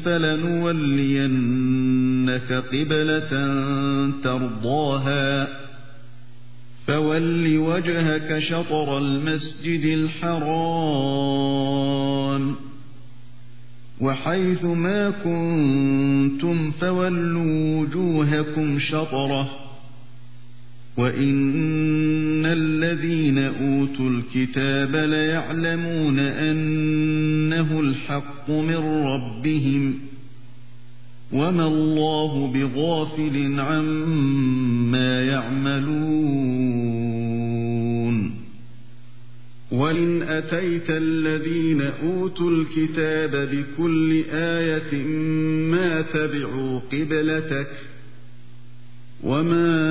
فلنولينك قبلة ترضاها فول وجهك شطر المسجد الحرام وحيث ما كنتم فولوا وجوهكم شطره وإن الذين أوتوا الكتاب ليعلمون أنه الحق من ربهم وما الله بغافل عما يعملون وإن أتيت الذين أوتوا الكتاب بكل آية ما تبعوا قبلتك وما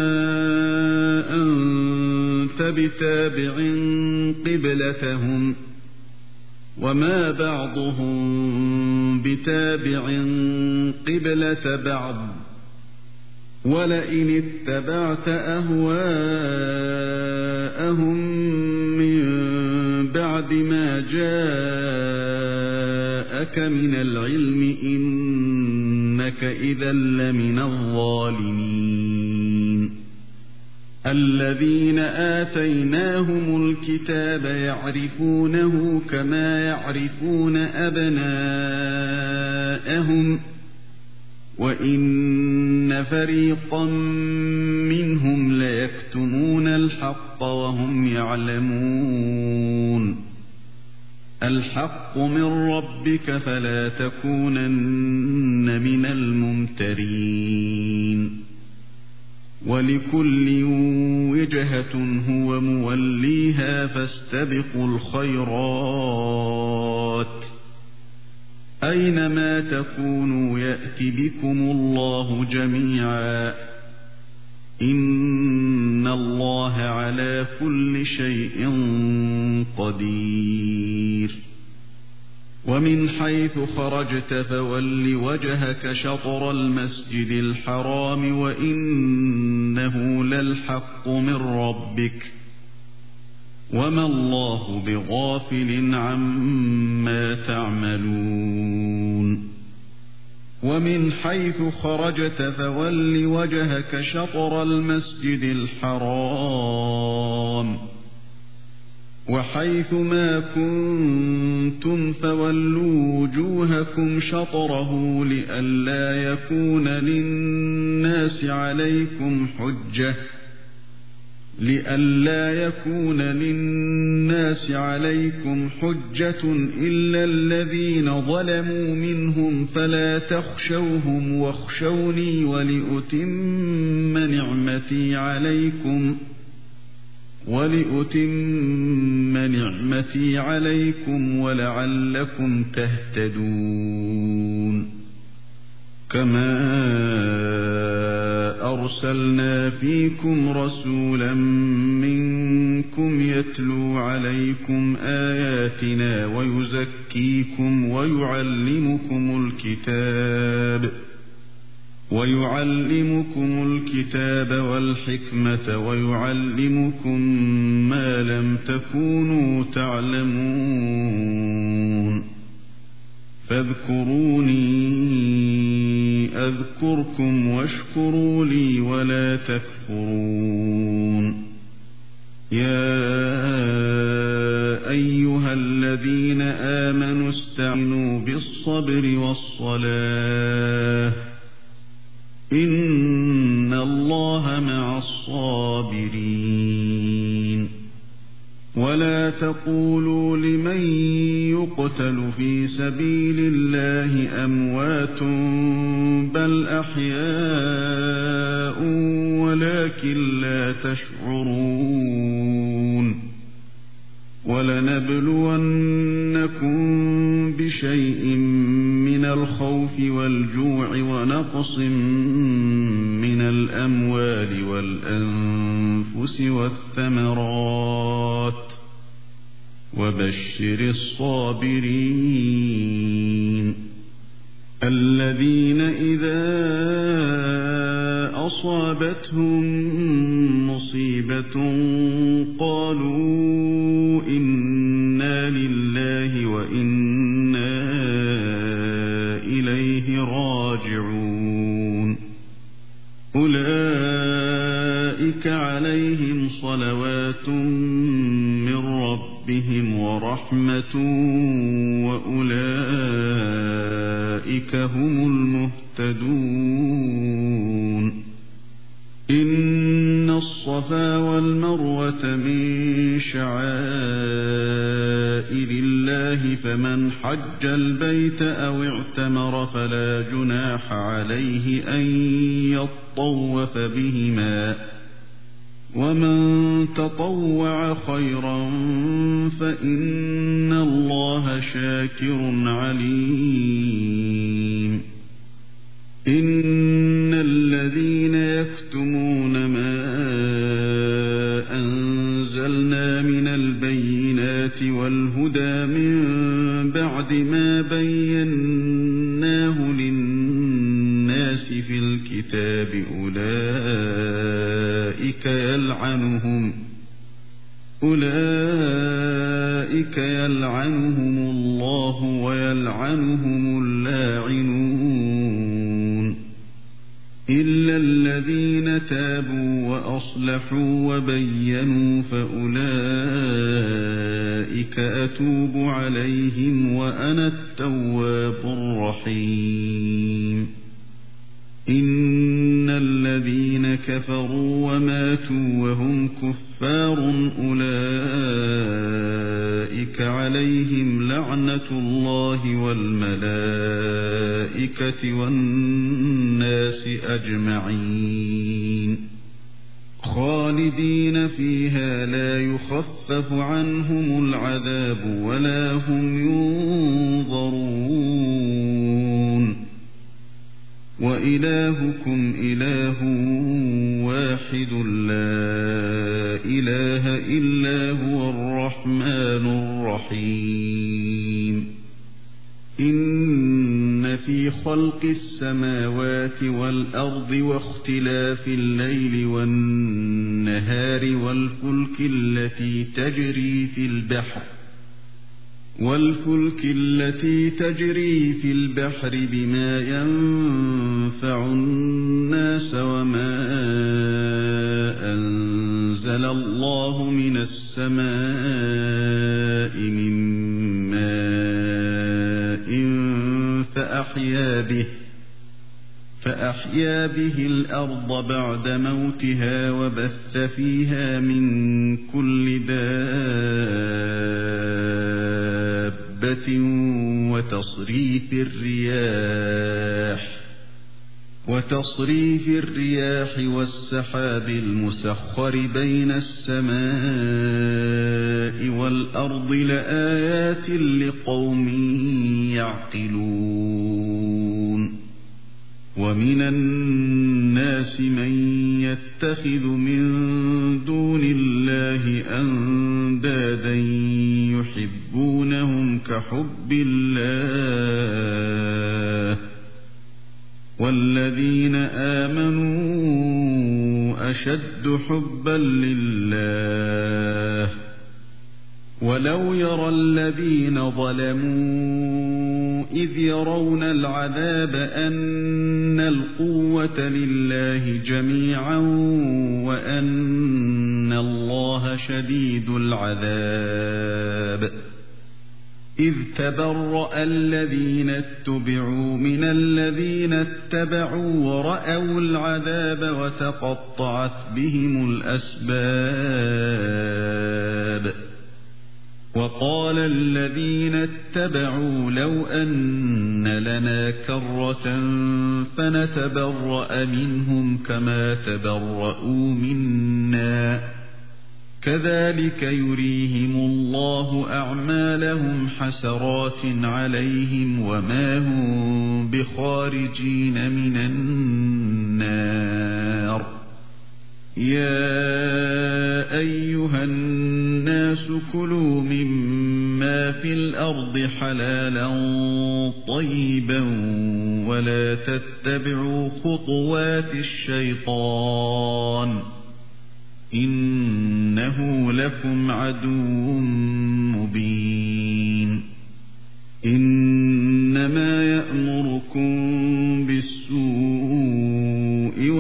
أنت بتابع قبلتهم وما بعضهم بتابع قبلة بعض ولئن اتبعت أهواءهم من بعد ما جاءك من العلم إنك إذا لمن الظالمين الذين آتيناهم الكتاب يعرفونه كما يعرفون أبناءهم وإن فريقا منهم ليكتمون الحق وهم يعلمون الحق من ربك فلا تكونن من الممترين ولكل وجهة هو موليها فاستبقوا الخيرات أينما تكونوا يأت بكم الله جميعا إن الله على كل شيء قدير ومن حيث خرجت فول وجهك شطر المسجد الحرام وإنه للحق من ربك وما الله بغافل عما تعملون ومن حيث خرجت فول وجهك شطر المسجد الحرام وحيث ما كنتم فولوا وجوهكم شطره لئلا يكون للناس عليكم حجة لئلا يكون للناس عليكم حجة إلا الذين ظلموا منهم فلا تخشوهم واخشوني ولأتم نعمتي عليكم ولأتم نعمتي عليكم ولعلكم تهتدون كما أرسلنا فيكم رسولا منكم يتلو عليكم آياتنا ويزكيكم ويعلمكم الكتاب ويعلمكم الكتاب والحكمة ويعلمكم ما لم تكونوا تعلمون فاذكروني أذكركم واشكروا لي ولا تكفرون يا أيها الذين آمنوا استعينوا بالصبر والصلاة إن الله مع الصابرين ولا تقولوا لمن يقتل في سبيل الله أموات بل أحياء ولكن لا تشعرون ولنبلونكم بشيء من الخوف والجوع ونقص من الأموال والأنفس والثمرات وبشر الصابرين الذين إذا أصابتهم مصيبة قالوا إنا لله وإنا إليه راجعون أولئك عليهم صلوات من ربهم ورحمة وأولئك هم المهتدون إن الصفا والمروة من شعائر الله فمن حج البيت أو اعتمر فلا جناح عليه أن يطوف بهما ومن تطوع خيرا فإن الله شاكر عليم إن الذين يكتمون ما أنزلنا من البينات والهدى من بعد ما بيناه للناس في الكتاب أولئك يلعنهم أولئك يلعنهم الله ويلعنهم اللاعنون إلا الذين تابوا وأصلحوا وبينوا فأولئك أتوب عليهم وأنا التواب الرحيم إن الذين كفروا وماتوا وهم كفار أولئك عليهم لعنة الله والملائكة والناس أجمعين خالدين فيها لا يخفف عنهم العذاب ولا هم ينظرون وإلهكم إله واحد لا إله إلا هو الرحمن الرحيم إن في خلق السماوات والأرض واختلاف الليل والنهار والفلك التي تجري في البحر والفلك التي تجري في البحر بما ينفع الناس وما أنزل أنزل الله من السماء من ماء فأحيا به فأحيا به الأرض بعد موتها وبث فيها من كل دابة وتصريف الرياح وتصريف الرياح والسحاب المسخر بين السماء والأرض لآيات لقوم يعقلون ومن الناس من يتخذ من دون الله أندادا يحبونهم كحب الله والذين آمنوا أشد حبا لله ولو يرى الذين ظلموا إذ يرون العذاب أن القوة لله جميعا وأن الله شديد العذاب إذ تبرأ الذين اتبعوا من الذين اتبعوا ورأوا العذاب وتقطعت بهم الأسباب وقال الذين اتبعوا لو أن لنا كرة فنتبرأ منهم كما تبرؤوا منا كذلك يريهم الله أعمالهم حسرات عليهم وما هم بخارجين من النار يا أيها الناس كلوا مما في الأرض حلالا طيبا ولا تتبعوا خطوات الشيطان إنه لكم عدو مبين إنما يأمركم بالسوء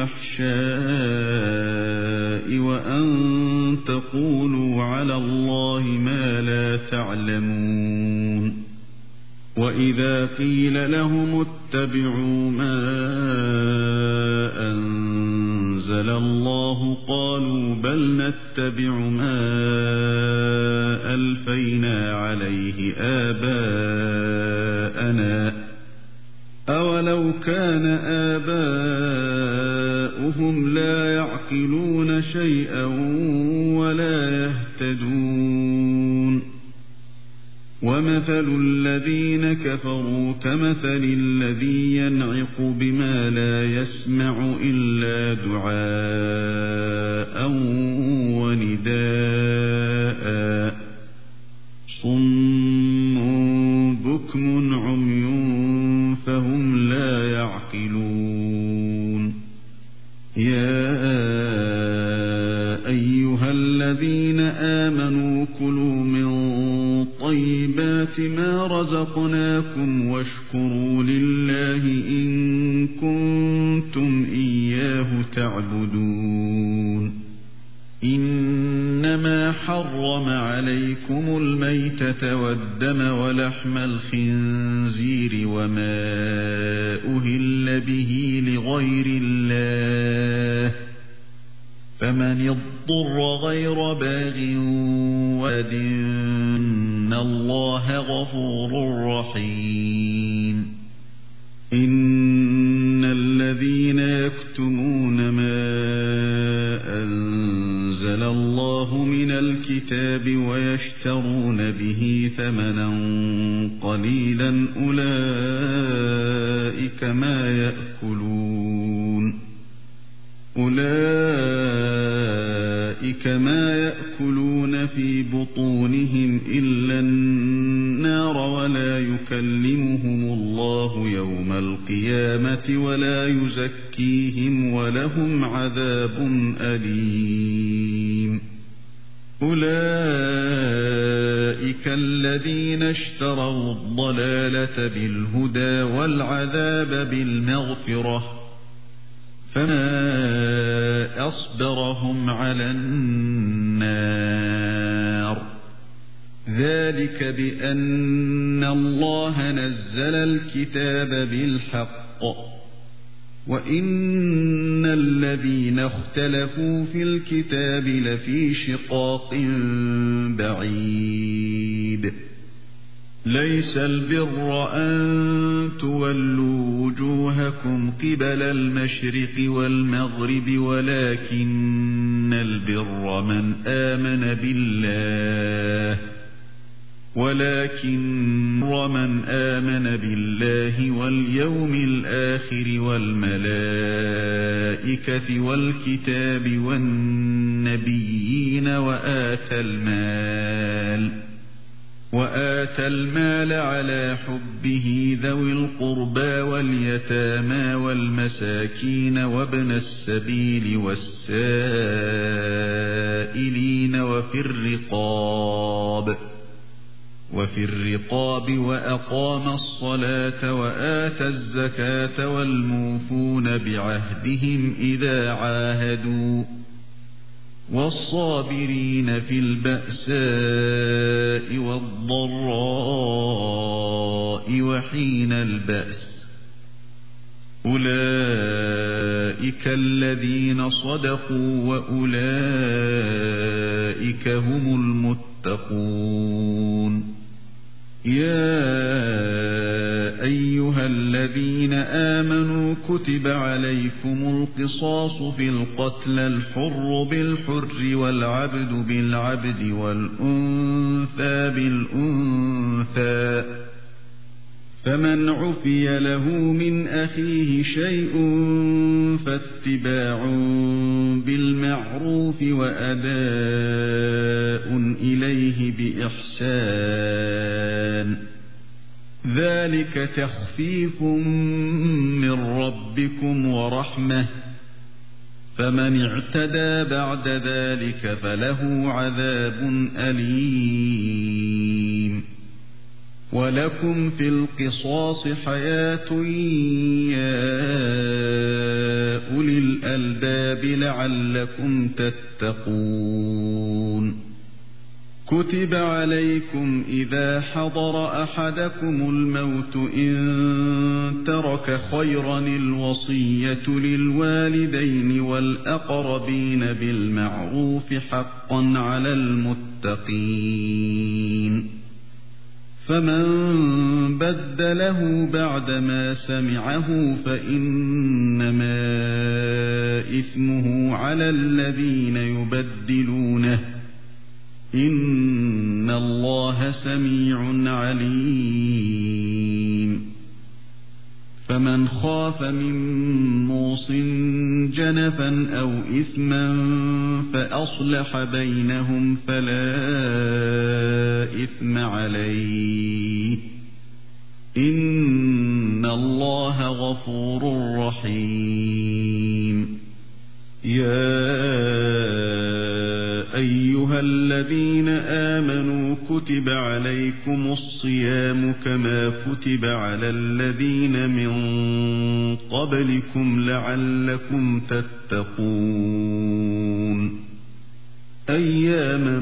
والفحشاء وأن تقولوا على الله ما لا تعلمون وإذا قيل لهم اتبعوا ما أنزل الله قالوا بل نتبع ما ألفينا عليه آباءنا أولو كان آباؤهم لا يعقلون شيئا ولا يهتدون ومثل الذين كفروا كمثل الذي ينعق بما لا يسمع إلا دعاء ونداء صم بكم عمي فهم لا يعقلون يا أيها الذين آمنوا كلوا من طيبات ما رزقناكم واشكروا لله إن كنتم إياه تعبدون إنما حرم عليكم الميتة والدم ولحم الخنزير وما أهل به لغير الله فمن اضطر غير باغ واد إن الله غفور رحيم إن الذين يكتمون ما أنزل الله من الكتاب ويشترون به ثمنا قليلا أولئك ما يأكلون أولئك ما يأكلون في بطونهم إلا النار ولا يكلمهم الله يوم القيامة ولا يزكيهم ولهم عذاب أليم أولئك الذين اشتروا الضلالة بالهدى والعذاب بالمغفرة فما أصبرهم على النار ذلك بأن الله نزل الكتاب بالحق وإن الذين اختلفوا في الكتاب لفي شقاق بعيد ليس البر أن تولوا وجوهكم قبل المشرق والمغرب ولكن البر من آمن بالله ولكن من آمن بالله واليوم الآخر والملائكة والكتاب والنبيين وآتى المال وآتى المال على حبه ذوي القربى واليتامى والمساكين وابن السبيل والسائلين وفي الرقاب وفي الرقاب وأقام الصلاة وآتى الزكاة والموفون بعهدهم إذا عاهدوا والصابرين في البأساء والضراء وحين البأس أولئك الذين صدقوا وأولئك هم المتقون يا أيها الذين آمنوا كتب عليكم القصاص في القتلى الحر بالحر والعبد بالعبد والأنثى بالأنثى فمن عفي له من أخيه شيء فاتباع بالمعروف وأداء إليه بإحسان ذلك تخفيف من ربكم ورحمة فمن اعتدى بعد ذلك فله عذاب أليم ولكم في القصاص حياة يا أولي الألباب لعلكم تتقون كتب عليكم إذا حضر أحدكم الموت إن ترك خيرا الوصية للوالدين والأقربين بالمعروف حقا على المتقين فمن بدله بعدما سمعه فإنما إثمه على الذين يبدلونه إن الله سميع عليم فمن خاف من موص جنفا أو إثما فأصلح بينهم فلا إثم عليه إن الله غفور رحيم يا أيها الذين آمنوا كتب عليكم الصيام كما كتب على الذين من قبلكم لعلكم تتقون أياما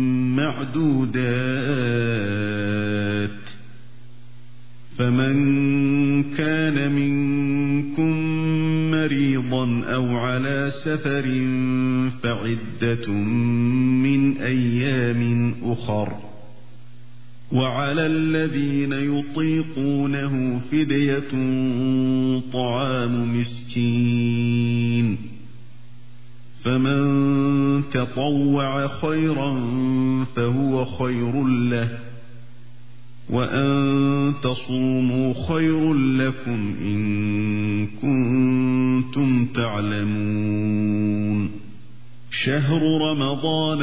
معدودات فمن كان منكم مريضا أو على سفر فعدة من أيام أخر وعلى الذين يطيقونه فدية طعام مسكين فمن تطوع خيرا فهو خير له وأن تصوموا خير لكم إن كنتم تعلمون شهر رمضان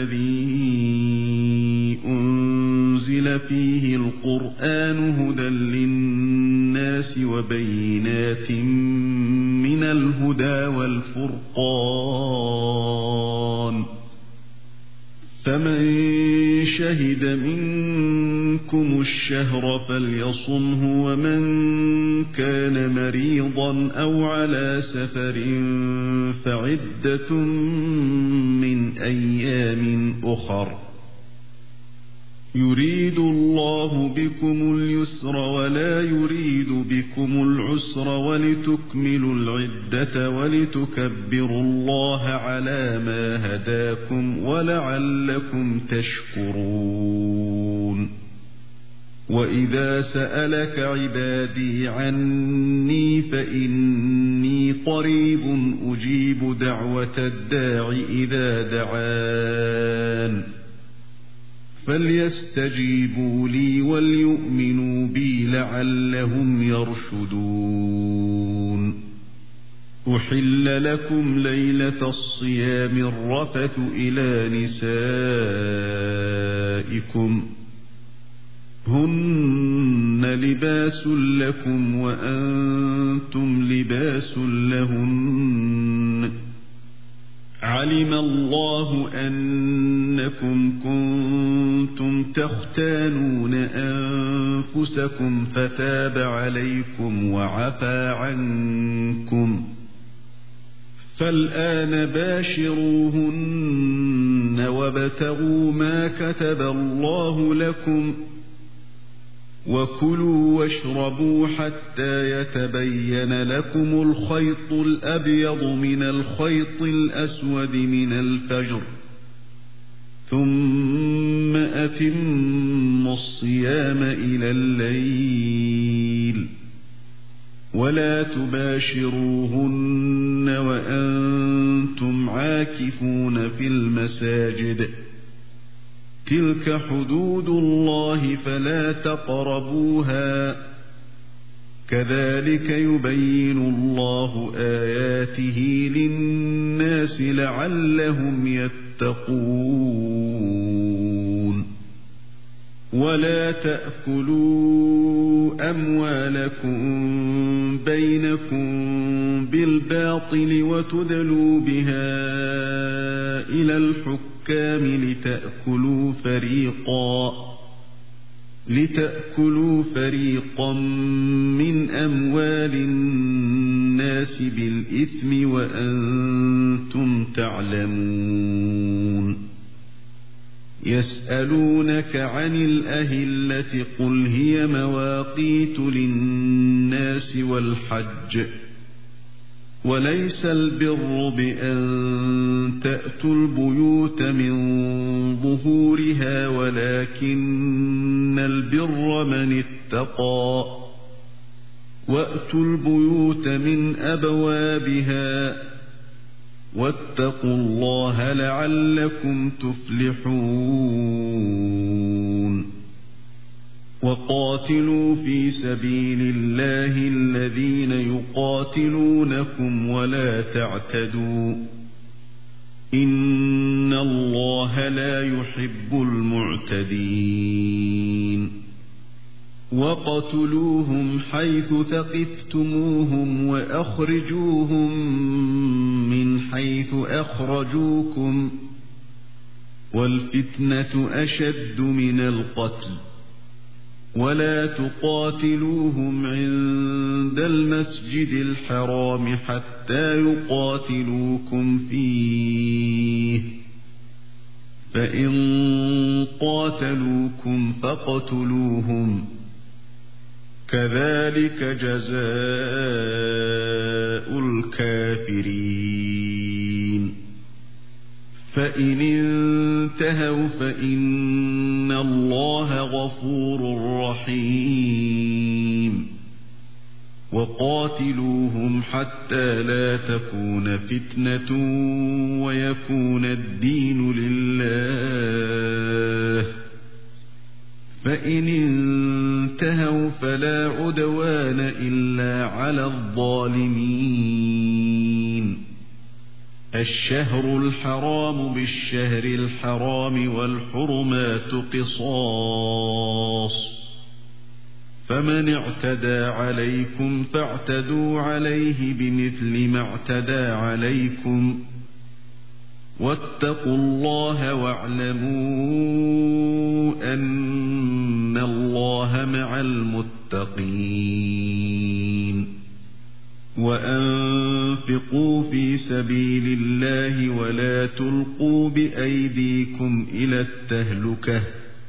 الذي أنزل فيه القرآن هدى للناس وبينات من الهدى والفرقان فمن شهد منكم الشهر فليصمه ومن كان مريضا أو على سفر فعدة من أيام أخر يريد الله بكم اليسر ولا يريد بكم العسر ولتكملوا العدة ولتكبروا الله على ما هداكم ولعلكم تشكرون وإذا سألك عبادي عني فإني قريب أجيب دعوة الداع إذا دعان فليستجيبوا لي وليؤمنوا بي لعلهم يرشدون أحل لكم ليلة الصيام الرفث إلى نسائكم هن لباس لكم وأنتم لباس لهن علم الله أنكم كنتم تختانون أنفسكم فتاب عليكم وعفى عنكم فالآن باشروهن وابتغوا ما كتب الله لكم وكلوا واشربوا حتى يتبين لكم الخيط الأبيض من الخيط الأسود من الفجر ثم أتموا الصيام إلى الليل ولا تباشروهن وأنتم عاكفون في المساجد تلك حدود الله فلا تقربوها كذلك يبين الله آياته للناس لعلهم يتقون ولا تأكلوا أموالكم بينكم بالباطل وتدلوا بها إلى الحكام لتأكلوا فريقا لتأكلوا فريقا من أموال الناس بالإثم وأنتم تعلمون يسألونك عن الأهلة قل هي مواقيت للناس والحج وليس البر بأن تأتوا البيوت من ظهورها ولكن البر من اتقى وأتوا البيوت من أبوابها واتقوا الله لعلكم تفلحون وقاتلوا في سبيل الله الذين يقاتلونكم ولا تعتدوا إن الله لا يحب المعتدين وقتلوهم حيث ثقفتموهم وأخرجوهم من حيث أخرجوكم والفتنة أشد من القتل ولا تقاتلوهم عند المسجد الحرام حتى يقاتلوكم فيه فإن قاتلوكم فاقتلوهم كذلك جزاء الكافرين فإن انتهوا فإن الله غفور رحيم وقاتلوهم حتى لا تكون فتنة ويكون الدين لله فإن انتهوا فلا عدوان إلا على الظالمين الشهر الحرام بالشهر الحرام والحرمات قصاص فمن اعتدى عليكم فاعتدوا عليه بمثل ما اعتدى عليكم واتقوا الله واعلموا أن الله مع المتقين وأنفقوا في سبيل الله ولا تلقوا بأيديكم إلى التهلكة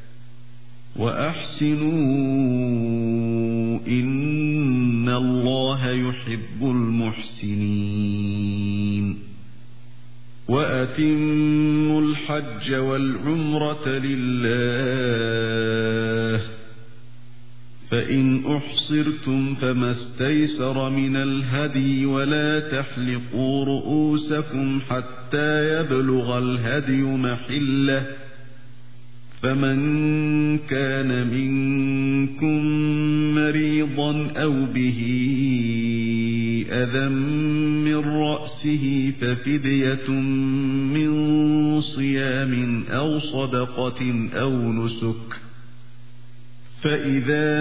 وأحسنوا إن الله يحب المحسنين وأتموا الحج والعمرة لله فإن أحصرتم فما استيسر من الهدي ولا تحلقوا رؤوسكم حتى يبلغ الهدي محله فمن كان منكم مريضا أو به أذى من رأسه ففدية من صيام أو صدقة أو نسك فإذا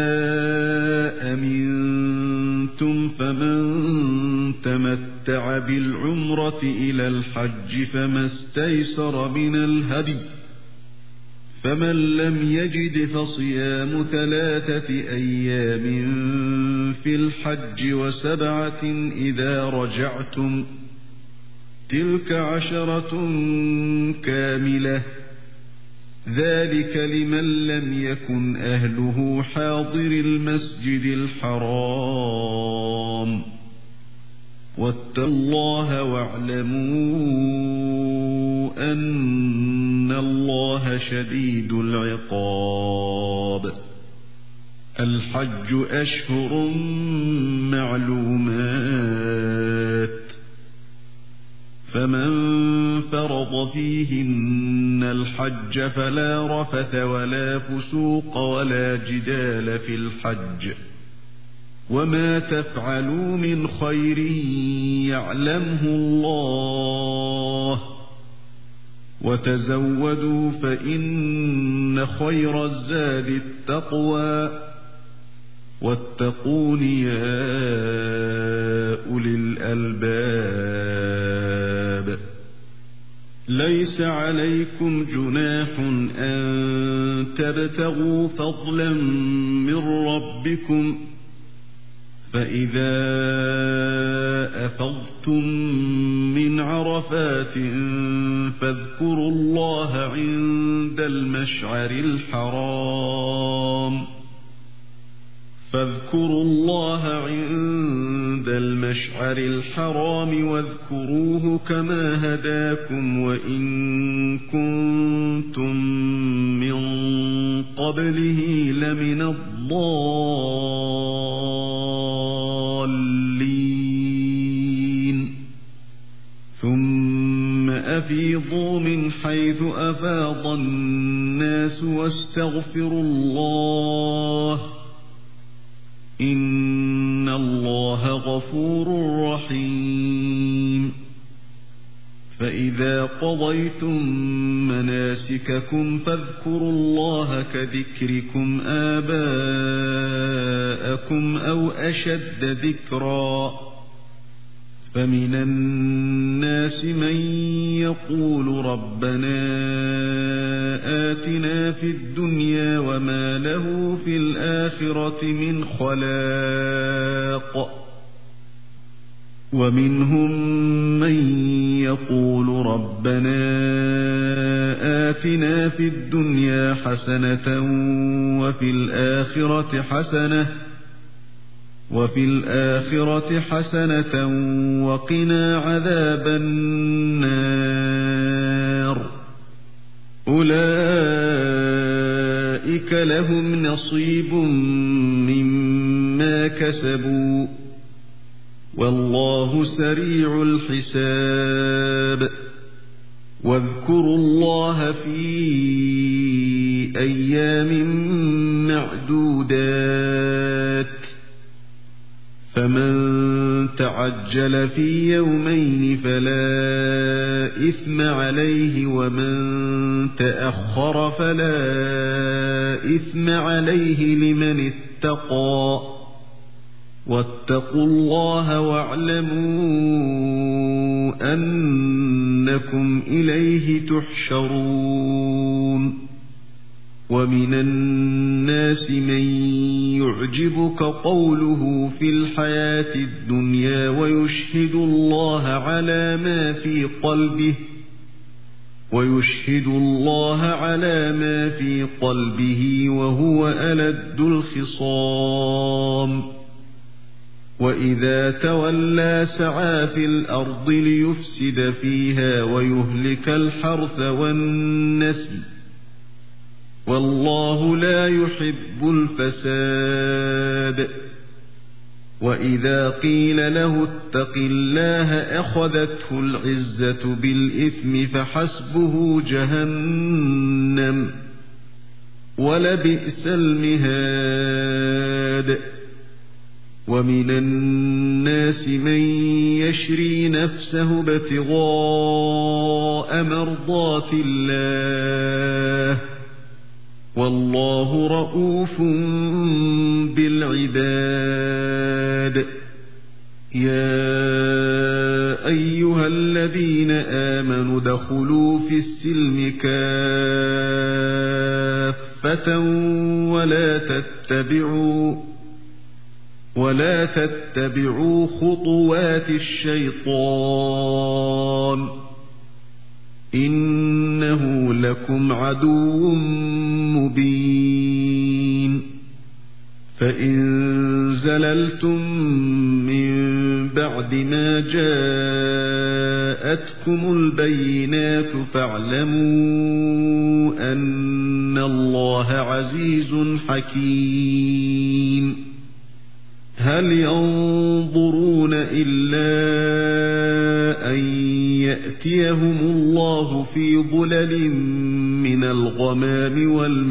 أمنتم فمن تمتع بالعمرة إلى الحج فما استيسر من الهدي فمن لم يجد فصيام ثلاثة أيام في الحج وسبعة إذا رجعتم تلك عشرة كاملة ذلك لمن لم يكن أهله حاضر المسجد الحرام واتقوا الله واعلموا أن الله شديد العقاب الحج أشهر معلومات فمن فرض فيهن الحج فلا رفث ولا فسوق ولا جدال في الحج وما تفعلوا من خير يعلمه الله وتزودوا فإن خير الزاد التقوى واتقون يا أولي الألباب ليس عليكم جناح أن تبتغوا فضلا من ربكم فإذا أفضتم من عرفات فاذكروا الله عند المشعر الحرام فاذكروا الله عند المشعر الحرام واذكروه كما هداكم وإن كنتم من قبله لمن الضالين ثم أفيضوا من حيث أفاض الناس واستغفروا الله إن الله غفور رحيم فإذا قضيتم مناسككم فاذكروا الله كذكركم آباءكم أو أشد ذكرا فمن الناس من يقول ربنا آتنا في الدنيا وما له في الآخرة من خلاق ومنهم من يقول ربنا آتنا في الدنيا حسنة وفي الآخرة حسنة وفي الآخرة حسنة وقنا عذاب النار أولئك لهم نصيب مما كسبوا والله سريع الحساب واذكروا الله في أيام معدودات فمن تعجل في يومين فلا إثم عليه ومن تأخر فلا إثم عليه لمن اتقى واتقوا الله واعلموا أنكم إليه تحشرون ومن الناس من يعجبك قوله في الحياة الدنيا ويشهد الله على ما في قلبه ويشهد الله على ما في قلبه وهو ألد الخصام وإذا تولى سعى في الأرض ليفسد فيها ويهلك الحرث والنسل والله لا يحب الفساد وإذا قيل له اتق الله أخذته العزة بالإثم فحسبه جهنم ولبئس المهاد ومن الناس من يشري نفسه ابتغاء مرضات الله والله رءوف بالعباد يا أيها الذين آمنوا ادخلوا في السلم كافة ولا تتبعوا ولا تتبعوا خطوات الشيطان إنه لكم عدو مبين فإن زللتم من بعد ما جاءتكم البينات فاعلموا أن الله عزيز حكيم هل ينظرون إلا أن يأتيهم الله في ظلل من الغمام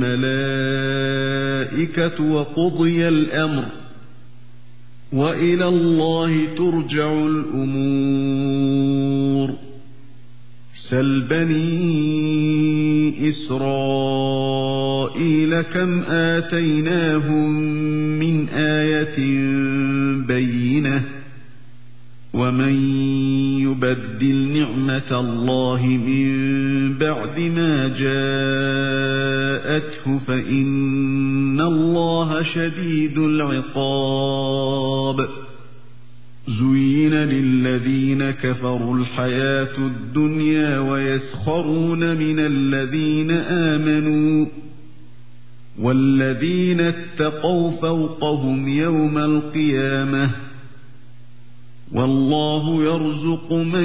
والملائكة وقضي الأمر وإلى الله ترجع الأمور سل بني إسرائيل كم آتيناهم من آية بينة ومن يبدل نعمة الله من بعد ما جاءته فإن الله شديد العقاب زين للذين كفروا الحياة الدنيا ويسخرون من الذين آمنوا والذين اتقوا فوقهم يوم القيامة والله يرزق من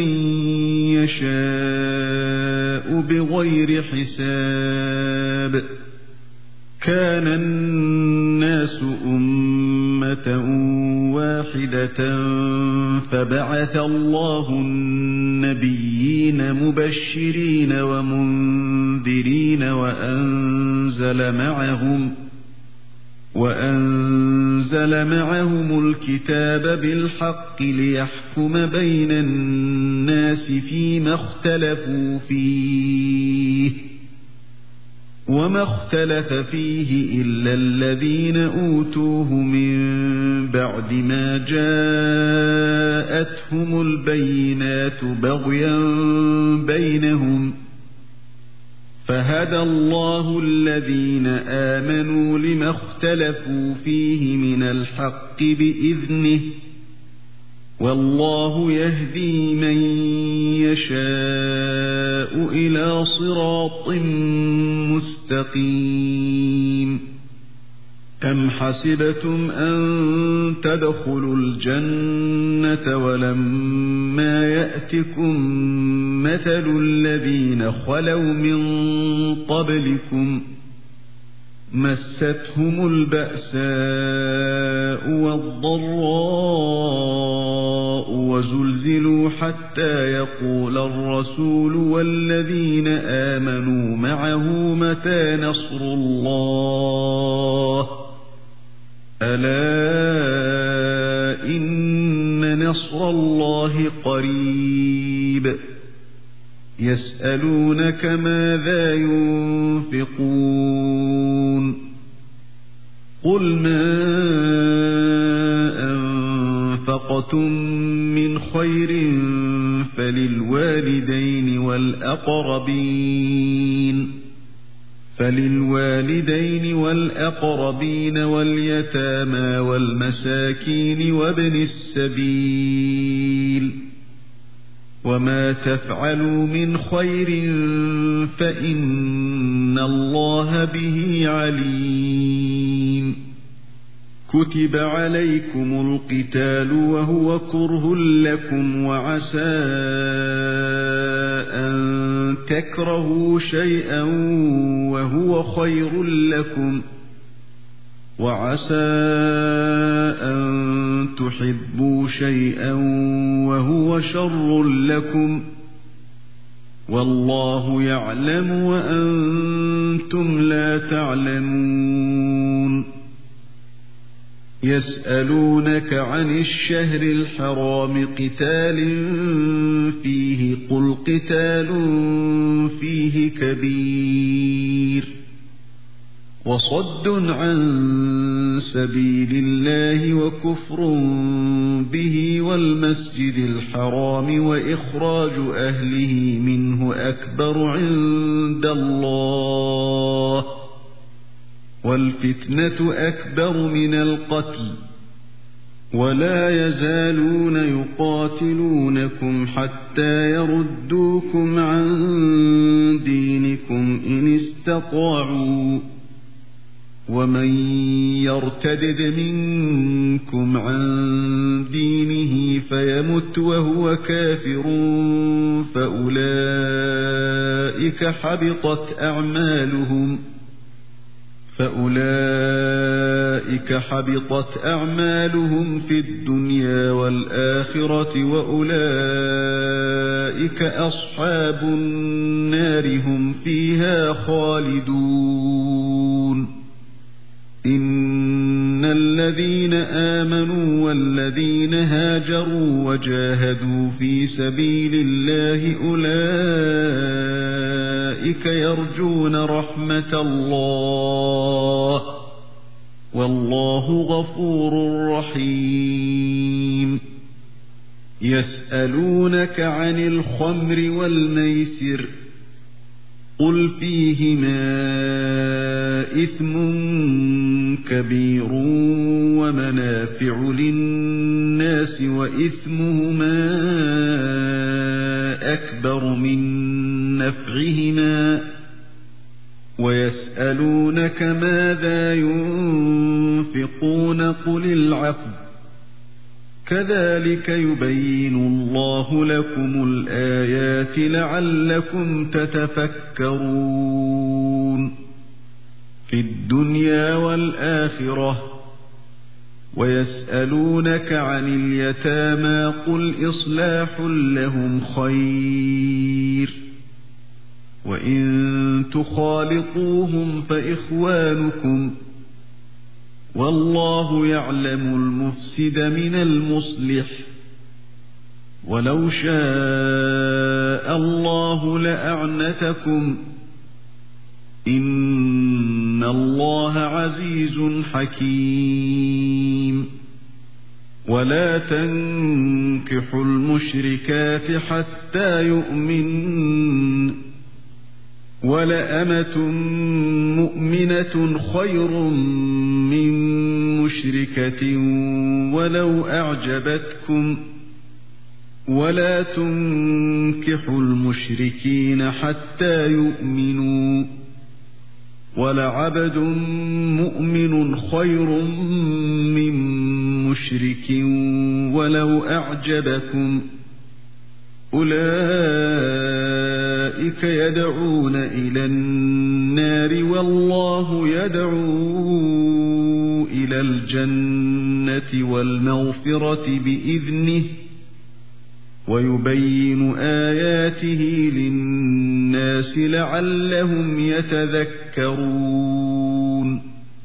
يشاء بغير حساب كان الناس أمة واحدة فبعث الله النبيين مبشرين ومنذرين وأنزل معهم وأنزل معهم الكتاب بالحق ليحكم بين الناس فيما اختلفوا فيه وما اختلف فيه إلا الذين أوتوه من بعد ما جاءتهم البينات بغيا بينهم فهدى الله الذين آمنوا لما اختلفوا فيه من الحق بإذنه والله يهدي من يشاء إلى صراط مستقيم أم حسبتم أن تدخلوا الجنة ولما يأتكم مثل الذين خلوا من قبلكم مستهم البأساء والضراء وزلزلوا حتى يقول الرسول والذين آمنوا معه متى نصر الله ألا إن نصر الله قريب يسألونك ماذا ينفقون قل ما أنفقتم من خير فللوالدين والأقربين فللوالدين والأقربين واليتامى والمساكين وابن السبيل وما تفعلوا من خير فإن الله به عليم كتب عليكم القتال وهو كره لكم وعسى أن تكرهوا شيئا وهو خير لكم وعسى أن تحبوا شيئا وهو شر لكم والله يعلم وأنتم لا تعلمون يسألونك عن الشهر الحرام قتال فيه قل قتال فيه كبير وصد عن سبيل الله وكفر به والمسجد الحرام وإخراج أهله منه أكبر عند الله والفتنة أكبر من القتل ولا يزالون يقاتلونكم حتى يردوكم عن دينكم إن استطاعوا ومن يرتدد منكم عن دينه فيمت وهو كافر فأولئك حبطت أعمالهم فأولئك حبطت أعمالهم في الدنيا والآخرة وأولئك أصحاب النار هم فيها خالدون إن الذين آمنوا والذين هاجروا وجاهدوا في سبيل الله أولئك يرجون رحمة الله والله غفور رحيم يسألونك عن الخمر والميسر قل فيهما إثم كبير ومنافع للناس وإثمهما أكبر من نفعهما ويسألونك ماذا ينفقون قل العفو كذلك يبين الله لكم الآيات لعلكم تتفكرون في الدنيا والآخرة ويسألونك عن اليتامى قل إصلاح لهم خير وإن تخالطوهم فإخوانكم والله يعلم المفسد من المصلح ولو شاء الله لأعنتكم إن الله عزيز حكيم ولا تنكحوا المشركات حتى يؤمن ولأمة مؤمنة خير من مشركة ولو أعجبتكم ولا تنكحوا المشركين حتى يؤمنوا ولعبد مؤمن خير من مشرك ولو أعجبكم أولئك يدعون إلى النار والله يدعو إلى الجنة والمغفرة بإذنه ويبين آياته للناس لعلهم يتذكرون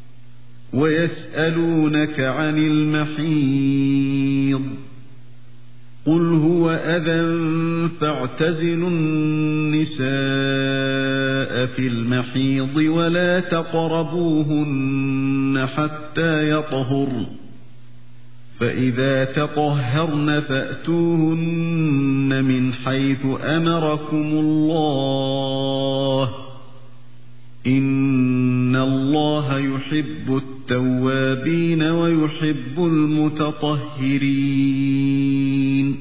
ويسألونك عن المحيض قل هو أذى فاعتزلوا النساء في المحيض ولا تقربوهن حتى يطهرن فإذا تطهرن فأتوهن من حيث أمركم الله إن الله يحب التوابين ويحب المتطهرين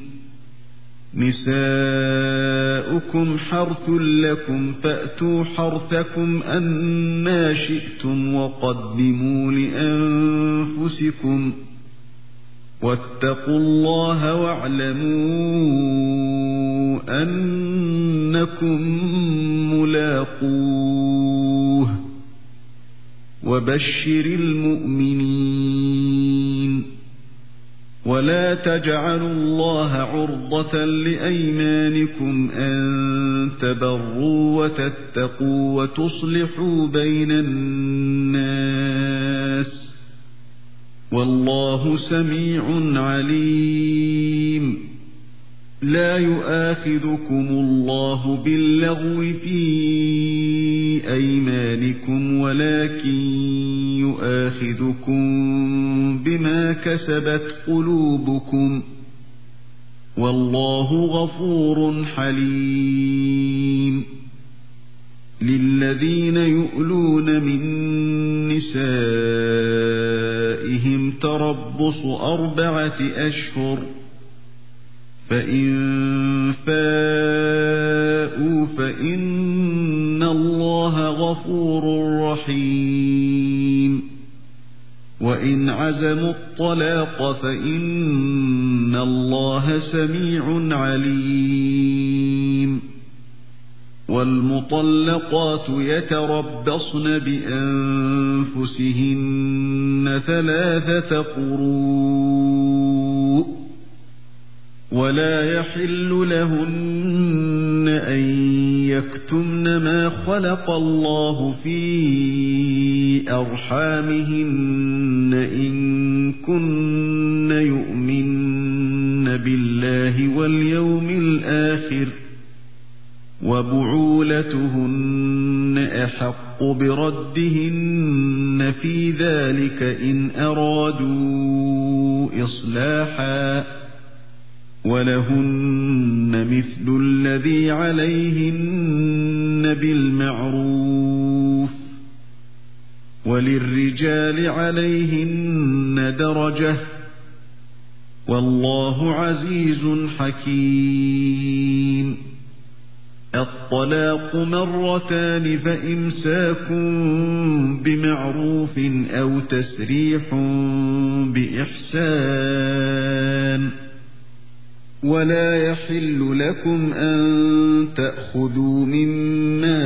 نساؤكم حرث لكم فأتوا حرثكم أنى شئتم وقدموا لأنفسكم واتقوا الله واعلموا أنكم ملاقوه وبشر المؤمنين ولا تجعلوا الله عرضة لأيمانكم أن تبروا وتتقوا وتصلحوا بين الناس والله سميع عليم لا يؤاخذكم الله باللغو في أيمانكم ولكن يؤاخذكم بما كسبت قلوبكم والله غفور حليم للذين يؤلون من نسائهم تربص أربعة أشهر فإن فاءوا فإن الله غفور رحيم وإن عزموا الطلاق فإن الله سميع عليم والمطلقات يتربصن بأنفسهن ثلاثة قروء ولا يحل لهن أن يكتمن ما خلق الله في أرحامهن إن كن يؤمن بالله واليوم الآخر وبعولتهن أحق بردهن في ذلك إن أرادوا إصلاحا ولهن مثل الذي عليهن بالمعروف وللرجال عليهن درجة والله عزيز حكيم الطلاق مرتان فإمساك بمعروف أو تسريح بإحسان ولا يحل لكم أن تأخذوا مما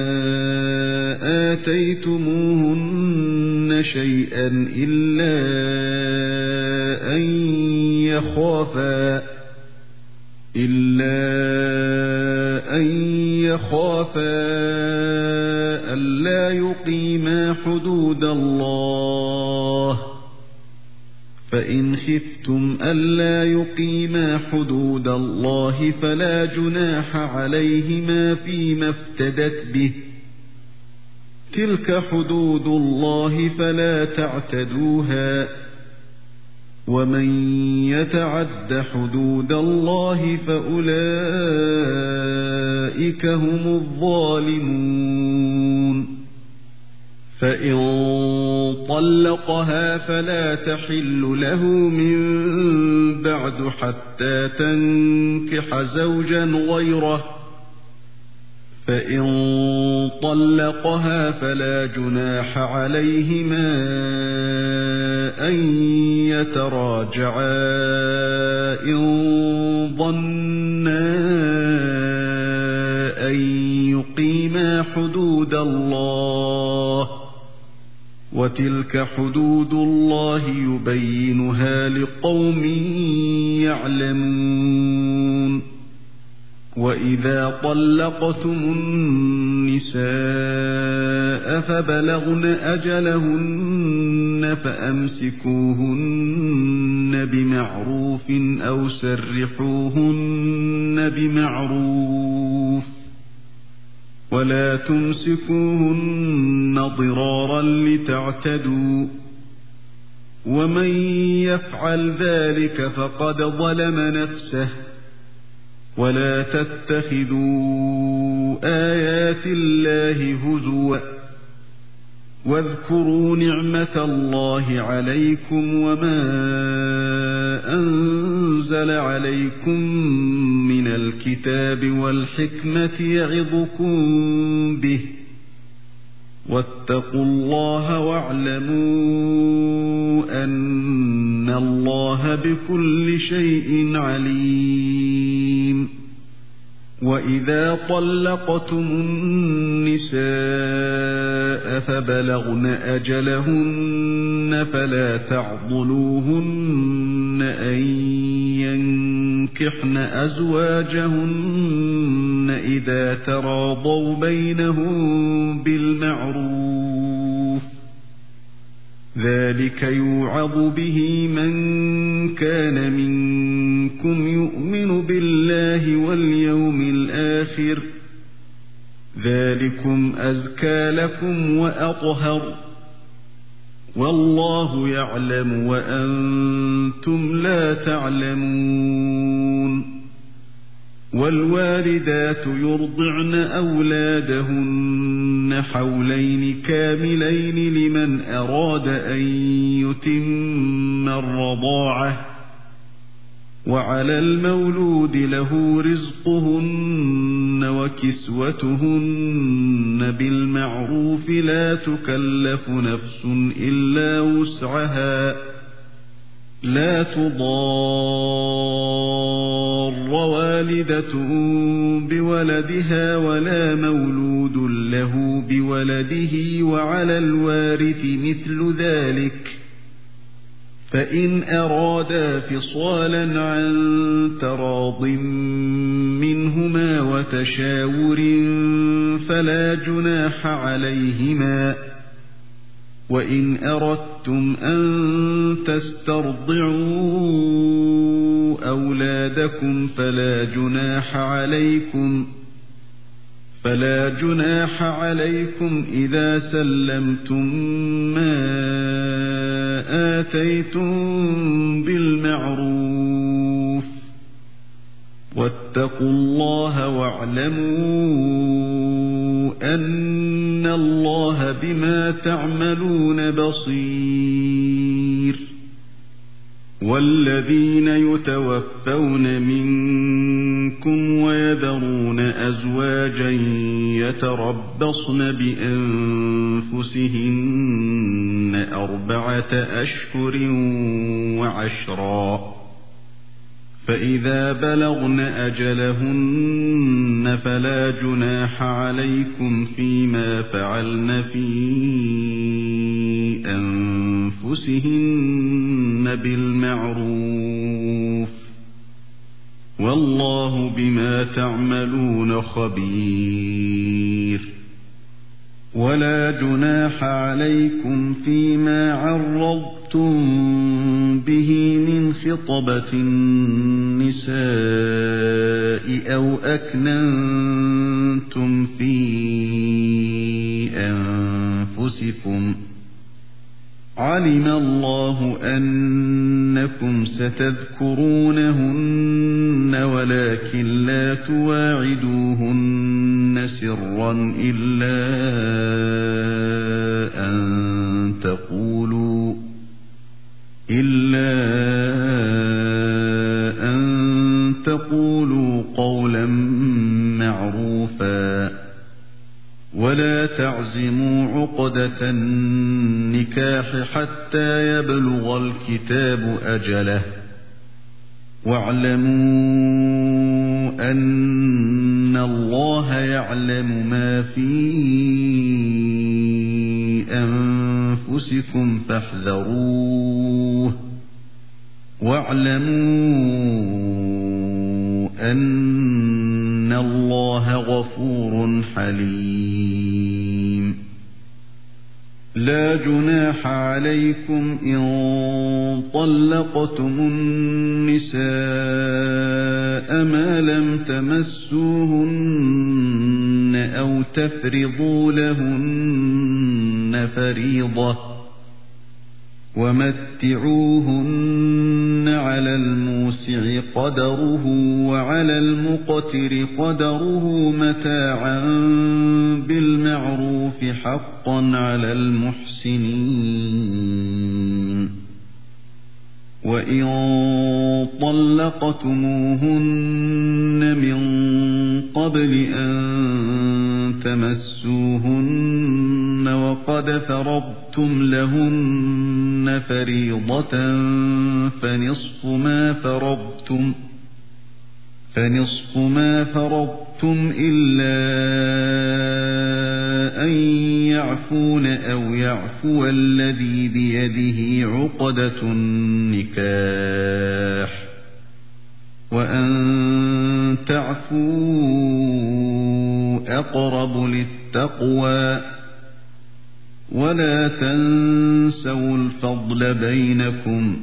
آتيتموهن شيئا إلا أن يخافا إلا أن يخافا ألا يقيما حدود الله فإن خفتم ألا يقيما حدود الله فلا جناح عليهما فيما افتدت به تلك حدود الله فلا تعتدوها ومن يتعد حدود الله فأولئك هم الظالمون فإن طلقها فلا تحل له من بعد حتى تنكح زوجا غيره فإن طلقها فلا جناح عليهما أن يتراجعا إن ظنا أن يقيما حدود الله وتلك حدود الله يبينها لقوم يعلمون وإذا طلقتم النساء فبلغن أجلهن فأمسكوهن بمعروف أو سرحوهن بمعروف ولا تمسكوهن ضرارا لتعتدوا ومن يفعل ذلك فقد ظلم نفسه ولا تتخذوا آيات الله هزوا واذكروا نعمة الله عليكم وما أنزل عليكم من الكتاب والحكمة يعظكم به واتقوا الله واعلموا أن الله بكل شيء عليم وإذا طلقتم النساء فبلغن أجلهن فلا تعضلوهن أن ينكحن أزواجهن إذا تراضوا بينهم بالمعروف ذلك يوعظ به من كان منكم يؤمن بالله واليوم الآخر ذلكم أزكى لكم وأطهر والله يعلم وأنتم لا تعلمون والوالدات يرضعن أولادهن حولين كاملين لمن أراد أن يتم الرضاعة وعلى المولود له رزقهن وكسوتهن بالمعروف لا تكلف نفس إلا وسعها لا تضار والدة بولدها ولا مولود له بولده وعلى الوارث مثل ذلك فإن أرادا فصالا عن تراض منهما وتشاور فلا جناح عليهما وإن أردتم أن تسترضعوا أولادكم فلا جناح عليكم فلا جناح عليكم إذا سلمتم ما آتيتم بالمعروف واتقوا الله واعلموا أن الله بما تعملون بصير والذين يتوفون منكم ويذرون أزواجا يتربصن بأنفسهن أربعة أشهر وعشرا فإذا بلغن أجلهن فلا جناح عليكم فيما فعلن في أنفسهن بالمعروف والله بما تعملون خبير ولا جناح عليكم فيما عرضتم به من خطبة النساء أو أكننتم في أنفسكم علم الله أنكم ستذكرونهن ولكن لا تواعدوهن سرا إلا أن تقولوا إلا أن تقولوا قولا معروفا ولا تعزموا عقدة النكاح حتى يبلغ الكتاب أجله واعلموا أن الله يعلم ما في أنفسكم فاحذروه واعلموا أن الله غفور حليم لا جناح عليكم إن طلقتم النساء ما لم تمسوهن أو تفرضوا لهن فريضة ومتعوهن على الموسع قدره وعلى المقتر قدره متاعا بالمعروف حقا على المحسنين. وإن طلقتموهن من قبل أن تمسوهن وقد فرضتم لهن فريضة فنصف ما فرضتم فنصف ما فرضتم إلا أن يعفون أو يعفو الذي بيده عقدة النكاح وأن تعفوا أقرب للتقوى ولا تنسوا الفضل بينكم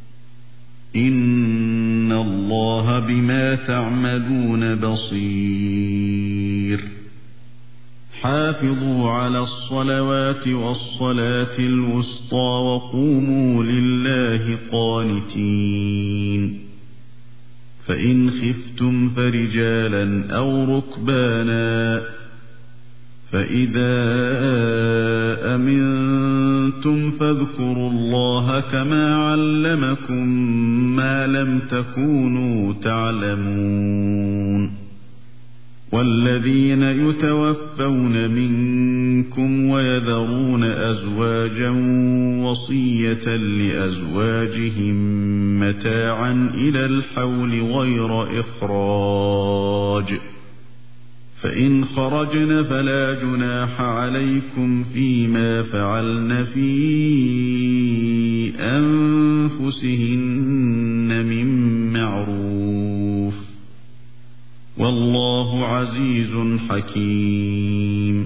إن الله بما تعملون بصير. حافظوا على الصلوات والصلاة الوسطى وقوموا لله قانتين. فإن خفتم فرجالا أو ركبانا فإذا أمنتم فاذكروا الله كما علمكم ما لم تكونوا تعلمون. والذين يتوفون منكم ويذرون أزواجا وصية لأزواجهم متاعا إلى الحول غير إخراج فإن خرجن فلا جناح عليكم فيما فعلن في أنفسهن من معروف والله عزيز حكيم.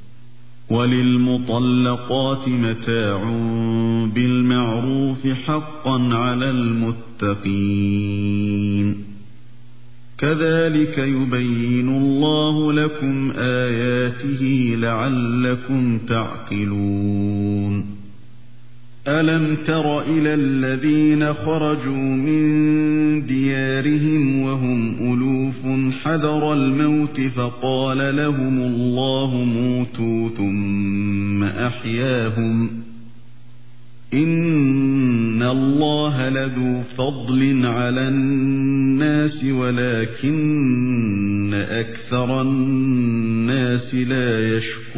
وللمطلقات متاع بالمعروف حقا على المتقين. كذلك يبين الله لكم آياته لعلكم تعقلون. ألم تر إلى الذين خرجوا من ديارهم وهم ألوف حذر الموت فقال لهم الله موتوا ثم أحياهم إن الله لذو فضل على الناس ولكن أكثر الناس لا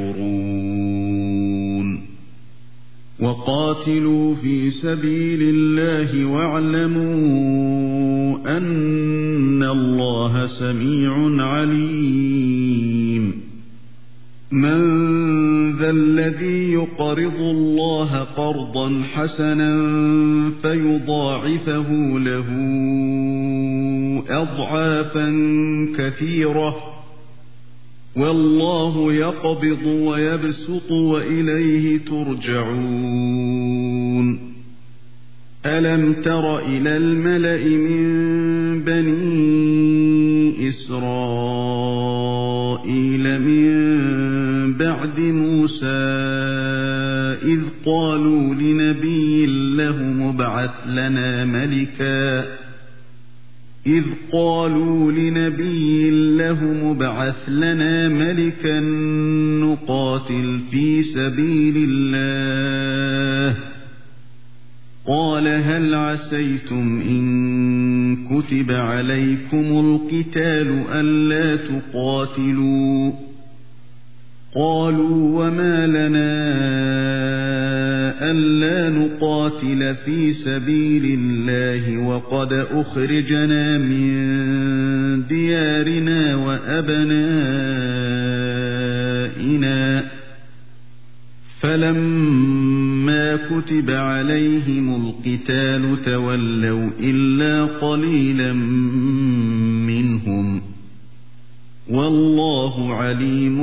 يشكرون. وقاتلوا في سبيل الله واعلموا أن الله سميع عليم. من ذا الذي يقرض الله قرضا حسنا فيضاعفه له أضعافا كثيرة والله يقبض ويبسط وإليه ترجعون. ألم تر إلى الملأ من بني إسرائيل من بعد موسى إذ قالوا لنبي له مبعث لنا ملكا إذ قالوا لنبي له مبعث لنا ملكا نقاتل في سبيل الله قال هل عسيتم إن كتب عليكم القتال ألا تقاتلوا قالوا وما لنا ألا نقاتل في سبيل الله وقد أخرجنا من ديارنا وأبنائنا فلما كتب عليهم القتال تولوا إلا قليلا منهم والله عليم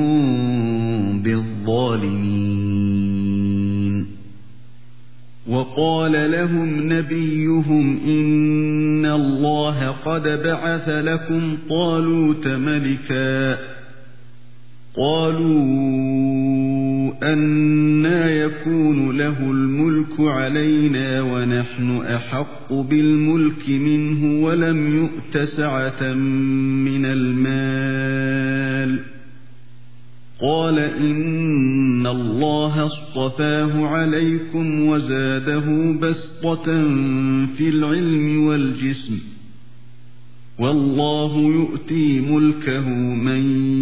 بالظالمين. وقال لهم نبيهم إن الله قد بعث لكم طالوت ملكا قالوا أَنَّى يَكُونُ لَهُ الْمُلْكُ عَلَيْنَا وَنَحْنُ أَحَقُّ بِالْمُلْكِ مِنْهُ وَلَمْ يُؤْتَ سَعَةً مِنَ الْمَالِ قَالَ إِنَّ اللَّهَ اصْطَفَاهُ عَلَيْكُمْ وَزَادَهُ بَسْطَةً فِي الْعِلْمِ وَالْجِسْمِ وَاللَّهُ يُؤْتِي مُلْكَهُ مَن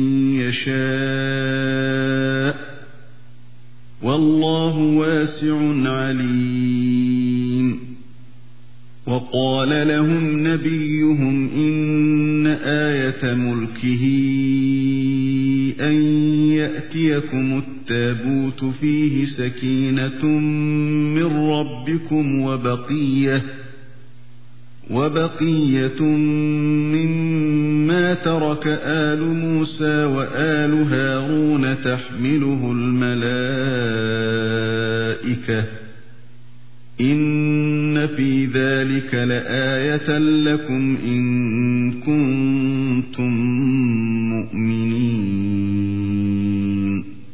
يَشَاءُ وَاللَّهُ وَاسِعٌ عَلِيمٌ وَقَالَ لَهُمْ نَبِيُّهُمْ إِنَّ آيَةَ مُلْكِهِ أَن يَأْتِيَكُمُ التَّابُوتُ فِيهِ سَكِينَةٌ مِّن رَّبِّكُمْ وَبَقِيَّةٌ وَبَقِيَّةٌ مِّمَّا تَرَكَ آلُ مُوسَىٰ وَآلُ هَارُونَ تَحْمِلُهُ الْمَلَائِكَةُ إِنَّ فِي ذَلِكَ لَآيَةً لَّكُمْ إِن كُنتُم مُّؤْمِنِينَ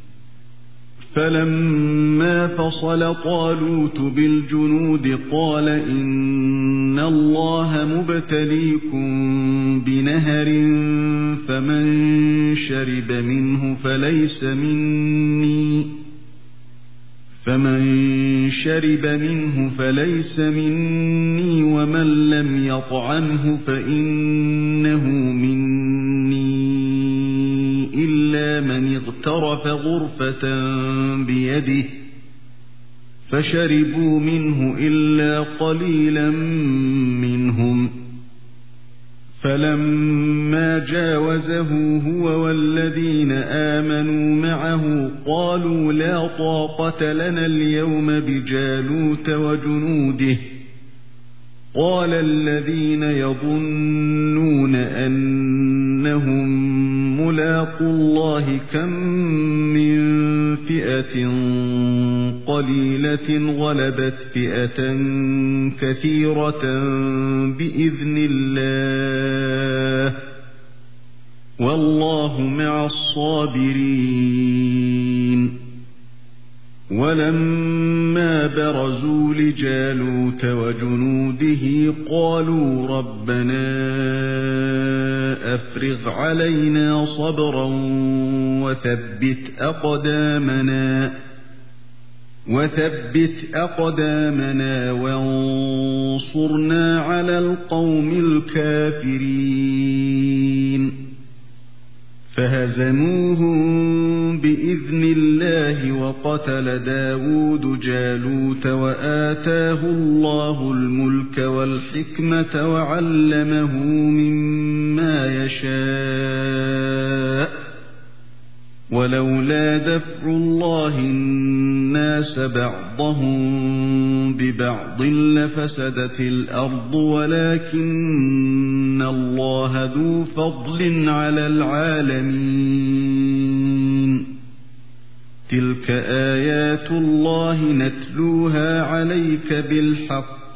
فَلَمَّا فَصَلَ طَالُوتُ بِالْجُنُودِ قَالَ إِنَّ اللَّهَ مُبْتَلِيكُم بِنَهَرٍ فَمَن شَرِبَ مِنْهُ فَلَيْسَ مِنِّي فَمَن شَرِبَ مِنْهُ فَلَيْسَ مِنِّي وَمَن لَّمْ يَطْعَمْهُ فَإِنَّهُ مِنِّي إِلَّا مَنِ اغْتَرَفَ غُرْفَةً بِيَدِهِ فَشَرِبُوا مِنْهُ إِلَّا قَلِيلًا مِّنْهُمْ فَلَمَّا جَاوَزَهُ هُوَ وَالَّذِينَ آمَنُوا مَعَهُ قَالُوا لَا طَاقَةَ لَنَا الْيَوْمَ بِجَالُوتَ وَجُنُودِهِ قَالَ الَّذِينَ يَظُنُّونَ أَنَّهُم مُّلَاقُو اللَّهِ كَم مِّن فِئَةٍ قَلِيلَةٍ غَلَبَتْ فِئَةً كَثِيرَةً بِإِذْنِ اللَّهِ وَاللَّهُ مَعَ الصَّابِرِينَ وَلَمَّا بَرَزُوا لِجَالُوتَ وَجُنُودِهِ قَالُوا رَبَّنَا أَفْرِغْ عَلَيْنَا صَبْرًا وَثَبِّتْ أَقْدَامَنَا وَثَبِّتْ أَقْدَامَنَا وَانصُرْنَا عَلَى الْقَوْمِ الْكَافِرِينَ فَهَزَمُوهُم بِإِذْنِ اللَّهِ وَقَتَلَ دَاوُودُ جَالُوتَ وَآتَاهُ اللَّهُ الْمُلْكَ وَالْحِكْمَةَ وَعَلَّمَهُ مِمَّا يَشَاءُ وَلَوْلَا دَفْعُ اللَّهِ النَّاسَ بَعْضَهُم بِبَعْضٍ لَّفَسَدَتِ الْأَرْضُ وَلَكِنَّ اللَّهَ ذُو فَضْلٍ عَلَى الْعَالَمِينَ تِلْكَ آيَاتُ اللَّهِ نَتْلُوهَا عَلَيْكَ بِالْحَقِّ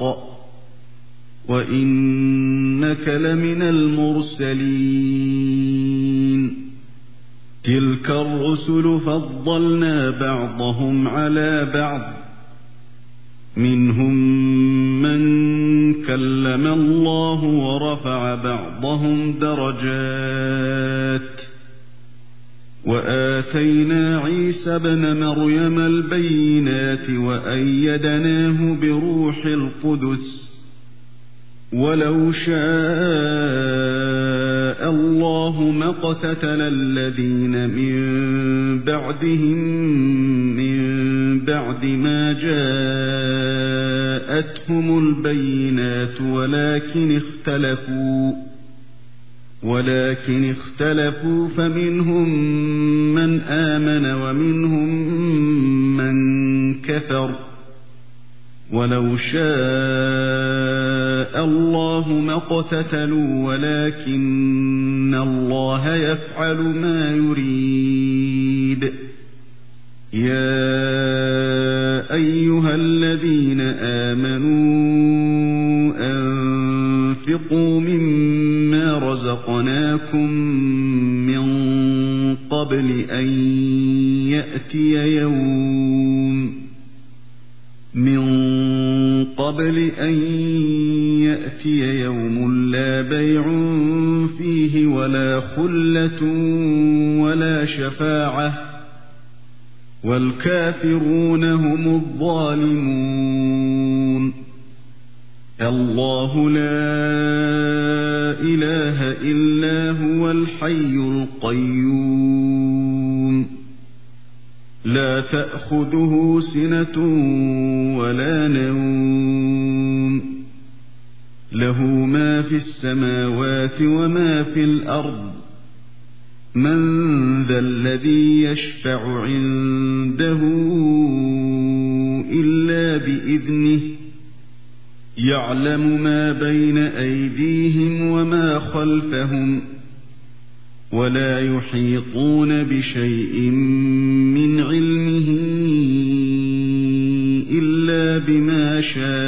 وَإِنَّكَ لَمِنَ الْمُرْسَلِينَ تِلْكَ الرُّسُلُ فَضَّلْنَا بَعْضَهُمْ عَلَى بَعْضٍ مِّنْهُم مَّن كَلَّمَ اللَّهُ وَرَفَعَ بَعْضَهُمْ دَرَجَاتٍ وَآتَيْنَا عِيسَى ابْنَ مَرْيَمَ الْبَيِّنَاتِ وَأَيَّدْنَاهُ بِرُوحِ الْقُدُسِ وَلَوْ شَاءَ اللَّهُ مَا اقْتَتَلَ الَّذِينَ مِن بَعْدِهِم مِّن بَعْدِ مَا جَاءَتْهُمُ الْبَيِّنَاتُ وَلَكِنِ اخْتَلَفُوا ولكن اختلفوا فمنهم من آمن ومنهم من كفر ولو شاء الله ما اقتتلوا ولكن الله يفعل ما يريد يا أيها الذين آمنوا أنفقوا مما رزقناكم من قبل قبل أن يأتي يوم من قبل أن يأتي يوم لا بيع فيه ولا خلة ولا شفاعة والكافرون هم الظالمون. الله لا إله إلا هو الحي القيوم لا تأخذه سنة ولا نوم له ما في السماوات وما في الأرض من ذا الذي يشفع عنده إلا بإذنه يعلم ما بين أيديهم وما خلفهم ولا يحيطون بشيء من علمه إلا بما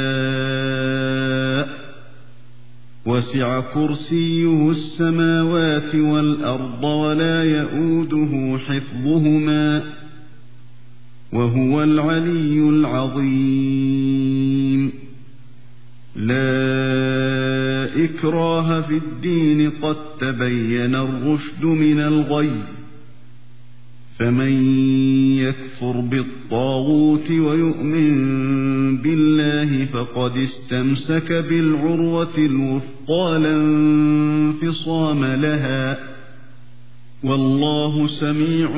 شاء وسع كرسيه السماوات والأرض ولا يئوده حفظهما وهو العلي العظيم. لا إكراه في الدين قد تبين الرشد من الغي فمن يكفر بالطاغوت ويؤمن بالله فقد استمسك بالعروة الوثقى لا انفصام لها والله سميع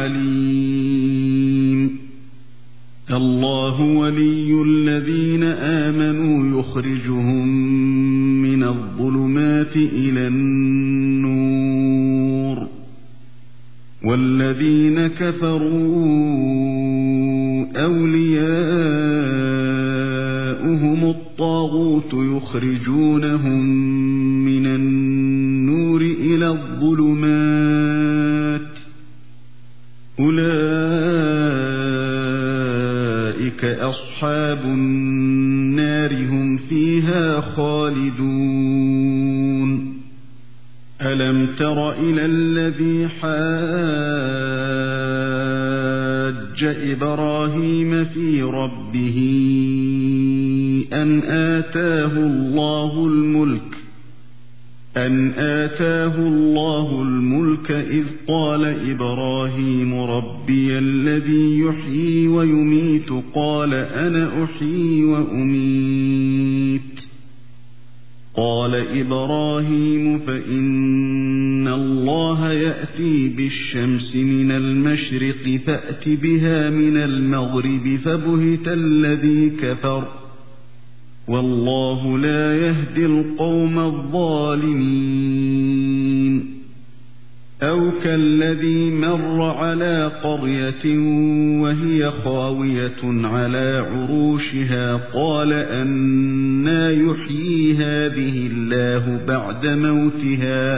عليم. الله ولي الذين آمنوا يخرجهم من الظلمات إلى النور والذين كفروا أولياؤهم الطاغوت يخرجونهم من النور إلى الظلمات أولئك أصحاب النار هم فيها خالدون. ألم تر إلى الذي حاج إبراهيم في ربه أن آتاه الله الملك أن آتاه الله الملك إذ قال إبراهيم ربي الذي يحيي ويميت قال أنا أحيي وأميت قال إبراهيم فإن الله يأتي بالشمس من المشرق فأت بها من المغرب فبهت الذي كفر والله لا يهدي القوم الظالمين. أو كالذي مر على قرية وهي خاوية على عروشها قال أنى يحيي هذه الله بعد موتها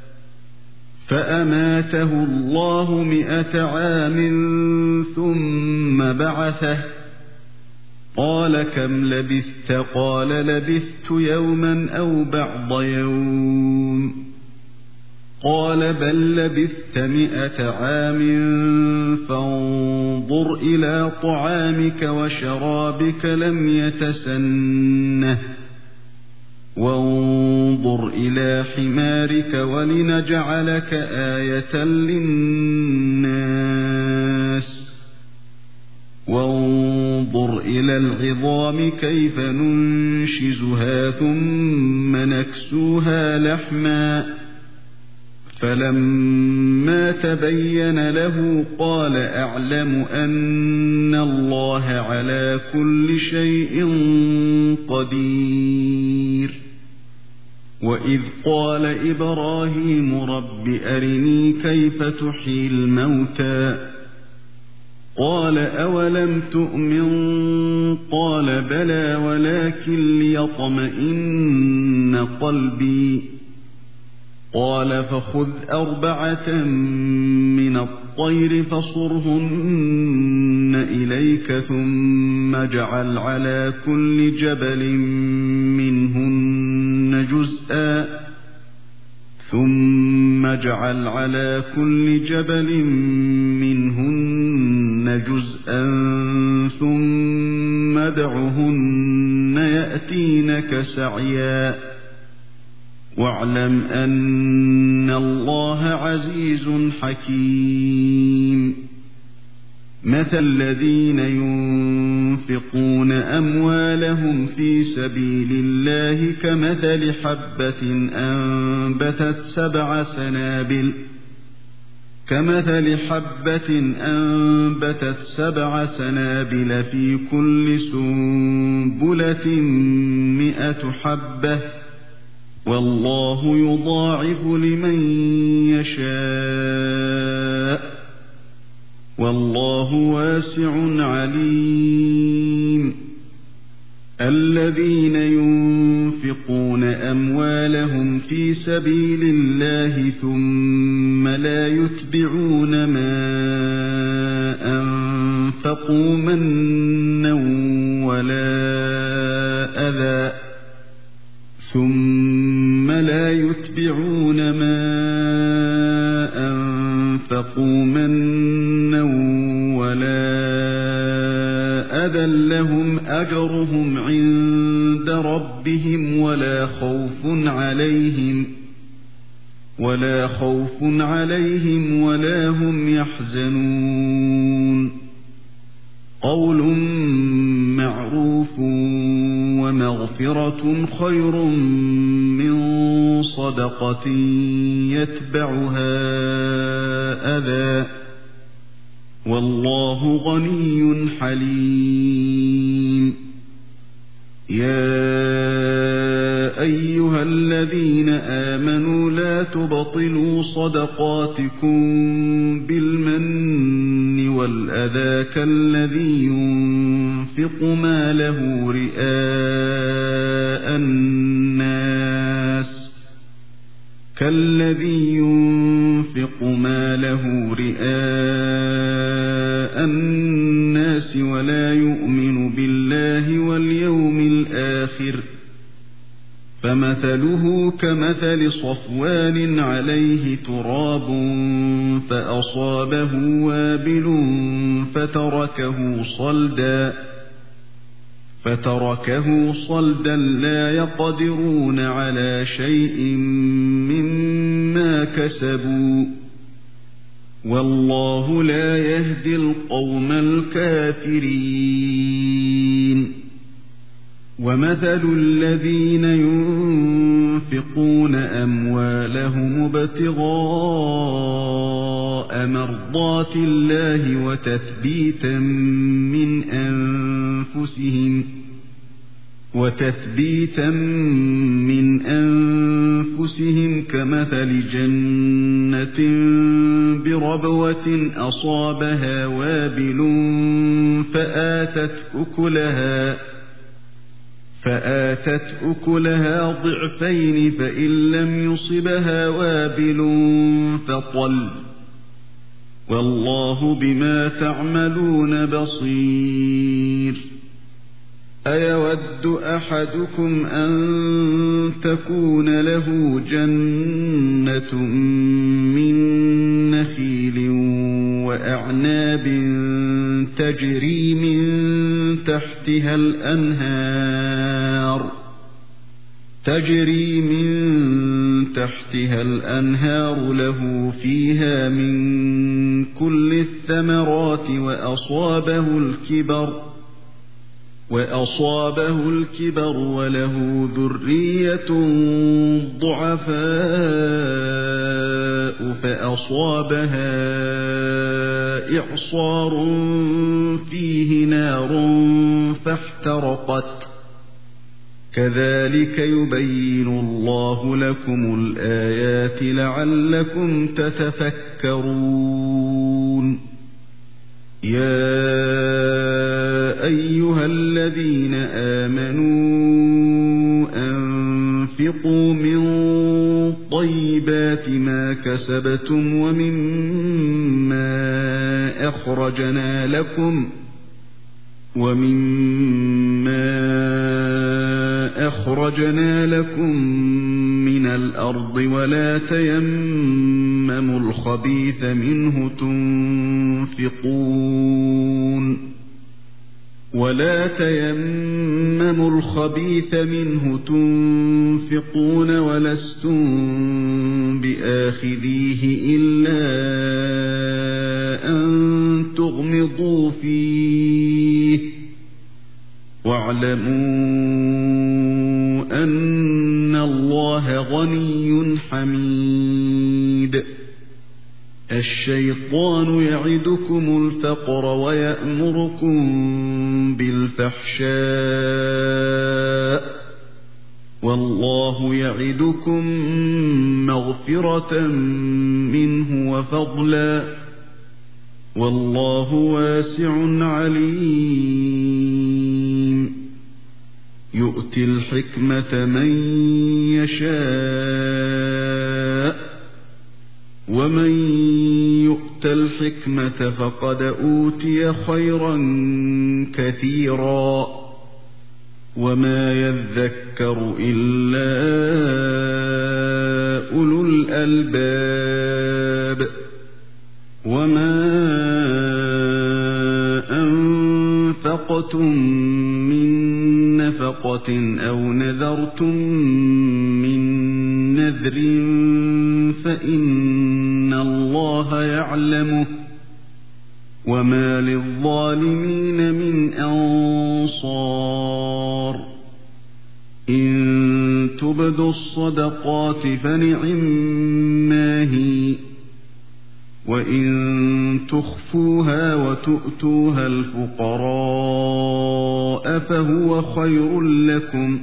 فأماته الله مئة عام ثم بعثه قال كم لبثت قال لبثت يوما أو بعض يوم قال بل لبثت مئة عام فانظر إلى طعامك وشرابك لم يتسنه وانظر إلى حمارك ولنجعلك آية للناس وانظر إلى العظام كيف ننشزها ثم نكسوها لحما فلما تبين له قال أعلم أن الله على كل شيء قدير. وإذ قال إبراهيم رب أرني كيف تحيي الموتى قال أولم تؤمن قال بلى ولكن ليطمئن قلبي قال فخذ أربعة من الطير فصرهن إليك ثم اجعل على كل جبل منهن جزءا ثم اجعل على كل جبل منهن جزءا ثم ادعهن يأتينك سعيا واعلم أن الله عزيز حكيم مثل الذين ينفقون أموالهم في سبيل الله كمثل حبة أنبتت سبع سنابل كمثل حبة أنبتت سبع سنابل في كل سنبلة مئة حبة والله يضاعف لمن يشاء والله واسع عليم الذين ينفقون أموالهم في سبيل الله ثم لا يتبعون ما أنفقوا منا ولا أذى ثم لا يتبعون ما أنفقوا منا ولا أذى لهم أجرهم عند ربهم ولا خوف عليهم ولا خوف عليهم ولا هم يحزنون قول معروف ومغفرة خير من صدقة يتبعها أذى والله غني حليم يا أيها الذين آمنوا لا تبطلوا صدقاتكم بالمن والأذى كالذي ينفق ماله رئاء الناس كالذي ينفق ماله رئاء الناس ولا يؤمن بالله واليوم الآخر فمثله كمثل صفوان عليه تراب فأصابه وابل فتركه صلدا فتركه صلدا لا يقدرون على شيء مما كسبوا والله لا يهدي القوم الكافرين ومثل الذين ينفقون أموالهم ابتغاء مرضات الله وتثبيتا من أنفسهم وتثبيتا من أنفسهم كمثل جنة بربوة أصابها وابل فآتت أكلها فآتت أكلها ضعفين فإن لم يصبها وابل فطل والله بما تعملون بصير أيود أحدكم أن تكون له جنة من نخيل وأعناب تجري من تحتها الأنهار تجري من تحتها الأنهار له فيها من كل الثمرات وأصابه الكبر وأصابه الكبر وله ذرية ضعفاء فأصابها إعصار فيه نار فاحترقت كذلك يبين الله لكم الآيات لعلكم تتفكرون يا أيها الذين آمنوا أنفقوا من طيبات ما كسبتم ومما أخرجنا لكم ومما أخرجنا لكم من الأرض ولا تيمموا الخبيث منه تنفقون ولا تيمموا الخبيث منه تنفقون ولستم بآخذيه إلا أن تغمضوا فيه واعلموا أن الله غني حميد الشيطان يعدكم الفقر ويأمركم بالفحشاء والله يعدكم مغفرة منه وفضلا والله واسع عليم يؤتي الحكمة من يشاء ومن يؤت الحكمة فقد أوتي خيرا كثيرا وما يذكر إلا أولو الألباب وما أنفقتم من نفقة أو نذرتم من نذر فإن الله يعلمه وما للظالمين من أنصار إن تبدوا الصدقات فنعما هي وإن تخفوها وتؤتوها الفقراء فهو خير لكم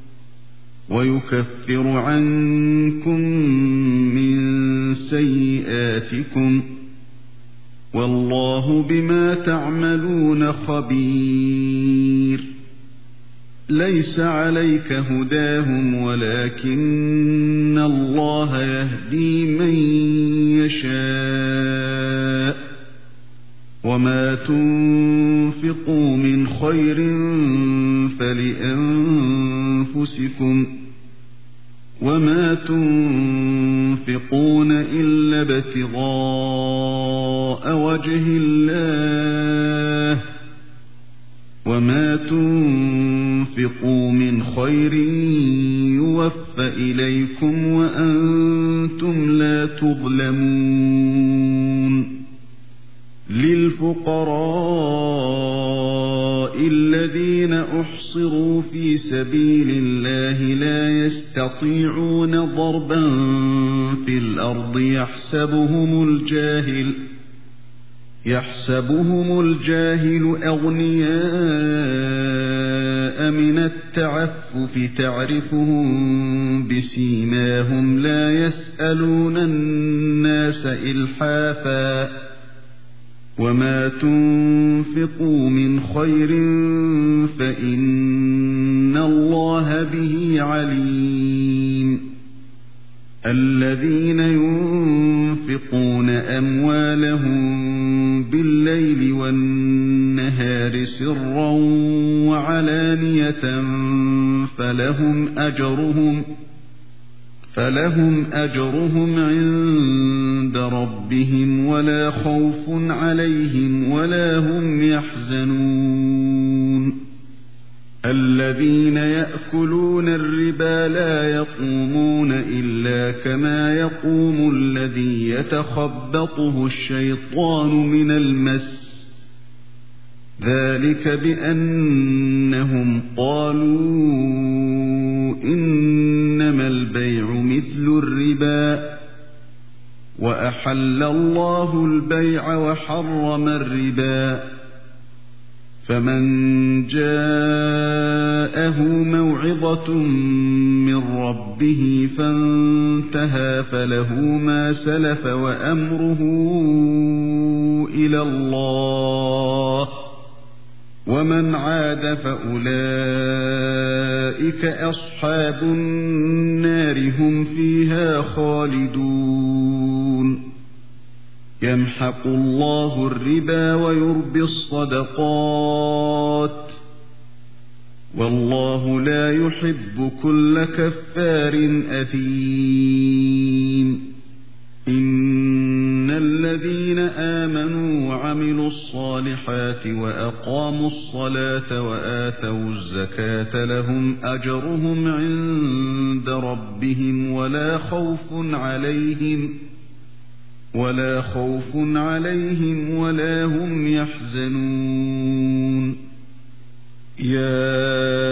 ويكفر عنكم من سيئاتكم والله بما تعملون خبير ليس عليك هداهم ولكن الله يهدي من يشاء وما تنفقوا من خير فلأنفسكم وما تنفقون إلا ابتغاء وجه الله وما تنفقوا من خير يوفى إليكم وأنتم لا تظلمون للفقراء الذين أحصروا في سبيل الله لا يستطيعون ضربا في الأرض يحسبهم الجاهل يحسبهم الجاهل أغنياء من التعفف تعرفهم بسيماهم لا يسألون الناس إلحافا وما تنفقوا من خير فإن الله به عليم الذين ينفقون أموالهم بالليل والنهار سرا وعلانية فلهم أجرهم فلهم أجرهم عند ربهم ولا خوف عليهم ولا هم يحزنون الذين يأكلون الربا لا يقومون إلا كما يقوم الذي يتخبطه الشيطان من المس ذلك بأنهم قالوا إنما البيع مثل الربا وأحل الله البيع وحرم الربا فمن جاءه موعظة من ربه فانتهى فله ما سلف وأمره إلى الله ومن عاد فأولئك أصحاب النار هم فيها خالدون يمحق الله الربا ويربي الصدقات والله لا يحب كل كفار أثيم إن الذين آمنوا وعملوا الصالحات وأقاموا الصلاة وآتوا الزكاة لهم أجرهم عند ربهم ولا خوف عليهم ولا خوف عليهم ولا هم يحزنون يا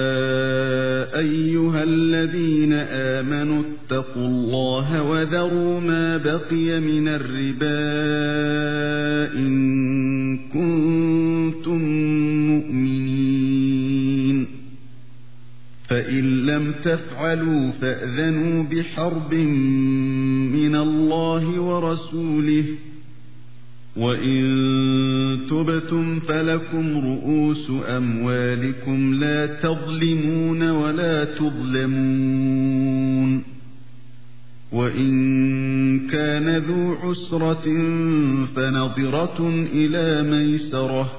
أيها الذين آمنوا اتقوا الله وذروا ما بقي من الربا إن كنتم مؤمنين فإن لم تفعلوا فأذنوا بحرب من الله ورسوله وإن تبتم فلكم رؤوس أموالكم لا تظلمون ولا تظلمون وإن كان ذو عسرة فنظرة إلى ميسرة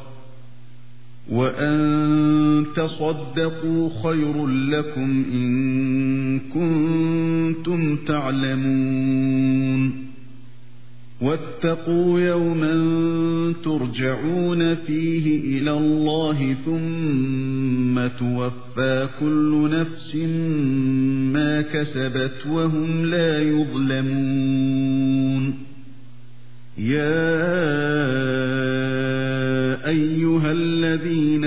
وأن تصدقوا خير لكم إن كنتم تعلمون واتقوا يوما ترجعون فيه إلى الله ثم توفى كل نفس ما كسبت وهم لا يظلمون يا أيها الذين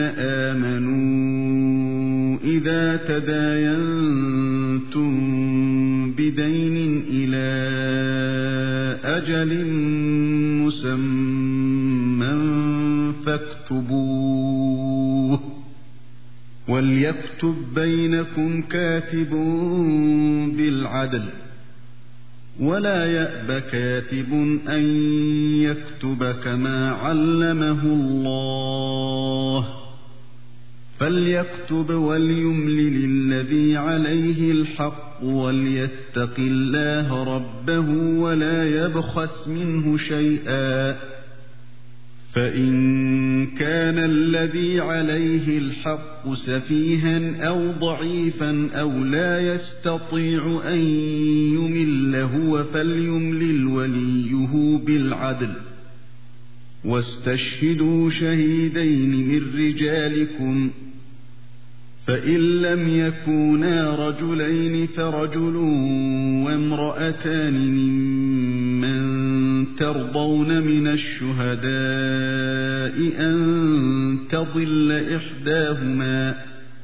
آمنوا إذا تداينتم بدين إلى أجل مسمى فاكتبوه وليكتب بينكم كاتب بالعدل ولا يأب كاتب أن يكتب كما علمه الله فليكتب وليملل الذي عليه الحق وليتق الله ربه ولا يبخس منه شيئا فإن كان الذي عليه الحق سفيها أو ضعيفا أو لا يستطيع أن يمل هو فليملل وليه بالعدل واستشهدوا شهيدين من رجالكم فإن لم يكونا رجلين فرجل وامرأتان ممن ترضون من الشهداء أن تضل إحداهما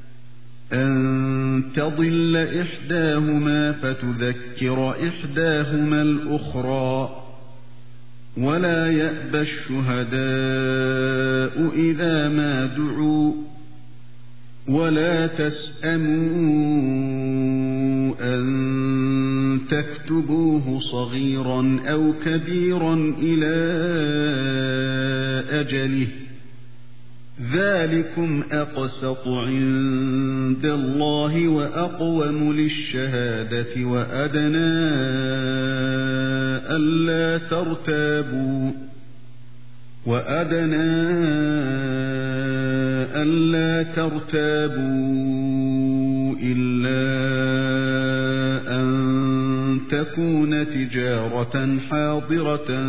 أن تضل إحداهما فتذكر إحداهما الأخرى ولا يأبى الشهداء إذا ما دعوا ولا تسأموا أن تكتبوه صغيرا أو كبيرا إلى أجله ذلكم أقسط عند الله وأقوم للشهادة وأدنى ألا ترتابوا وأدنى ألا ترتابوا إلا أن تكون تجارة حاضرة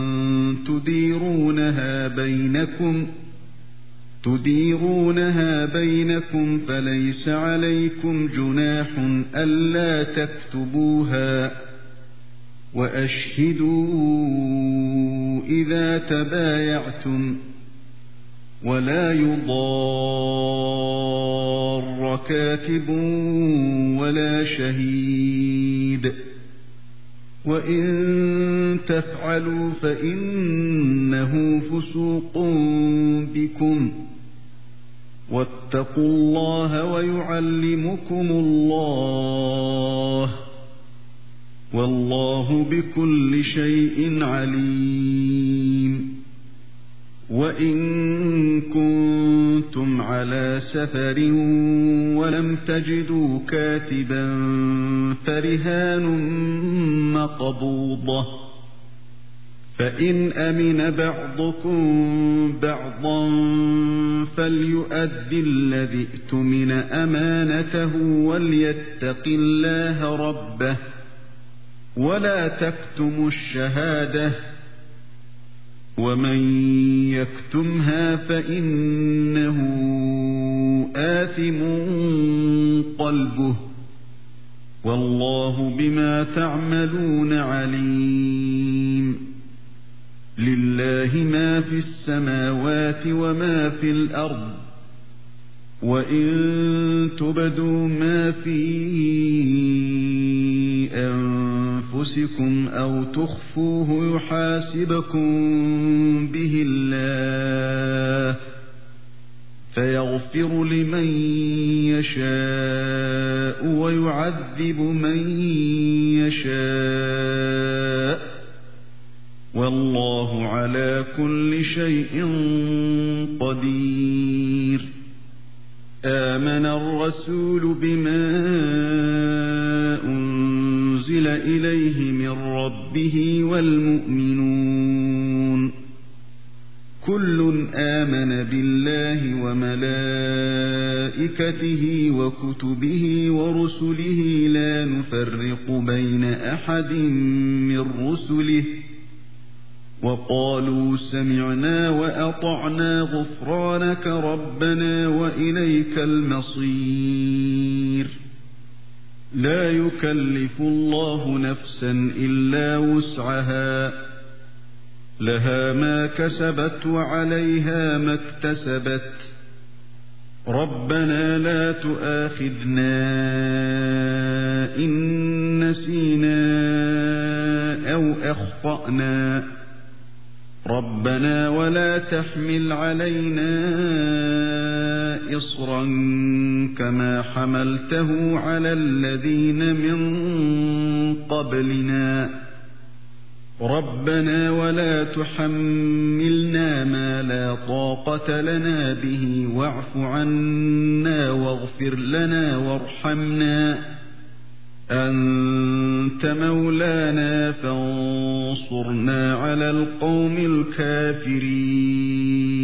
تديرونها بينكم تديرونها بينكم فليس عليكم جناح ألا تكتبوها وأشهدوا إذا تبايعتم ولا يضار كاتب ولا شهيد وإن تفعلوا فإنه فسوق بكم واتقوا الله ويعلمكم الله والله بكل شيء عليم وإن كنتم على سفر ولم تجدوا كاتبا فرهان مقبوضة فإن أمن بعضكم بعضا فليؤد الذي اؤتمن أمانته وليتق الله ربه ولا تكتموا الشهادة ومن يكتمها فإنه آثم قلبه والله بما تعملون عليم لله ما في السماوات وما في الأرض وإن تبدوا ما في أنفسكم أو تخفوه يحاسبكم به الله فيغفر لمن يشاء ويعذب من يشاء والله على كل شيء قدير آمن الرسول بما أنزل إليه من ربه والمؤمنون كل آمن بالله وملائكته وكتبه ورسله لا نفرق بين أحد من رسله وقالوا سمعنا وأطعنا غفرانك ربنا وإليك المصير لا يكلف الله نفسا إلا وسعها لها ما كسبت وعليها ما اكتسبت ربنا لا تؤاخذنا إن نسينا أو أخطأنا ربنا ولا تحمل علينا إصرا كما حملته على الذين من قبلنا ربنا ولا تحملنا ما لا طاقة لنا به واعف عنا واغفر لنا وارحمنا أنت مولانا فانصرنا على القوم الكافرين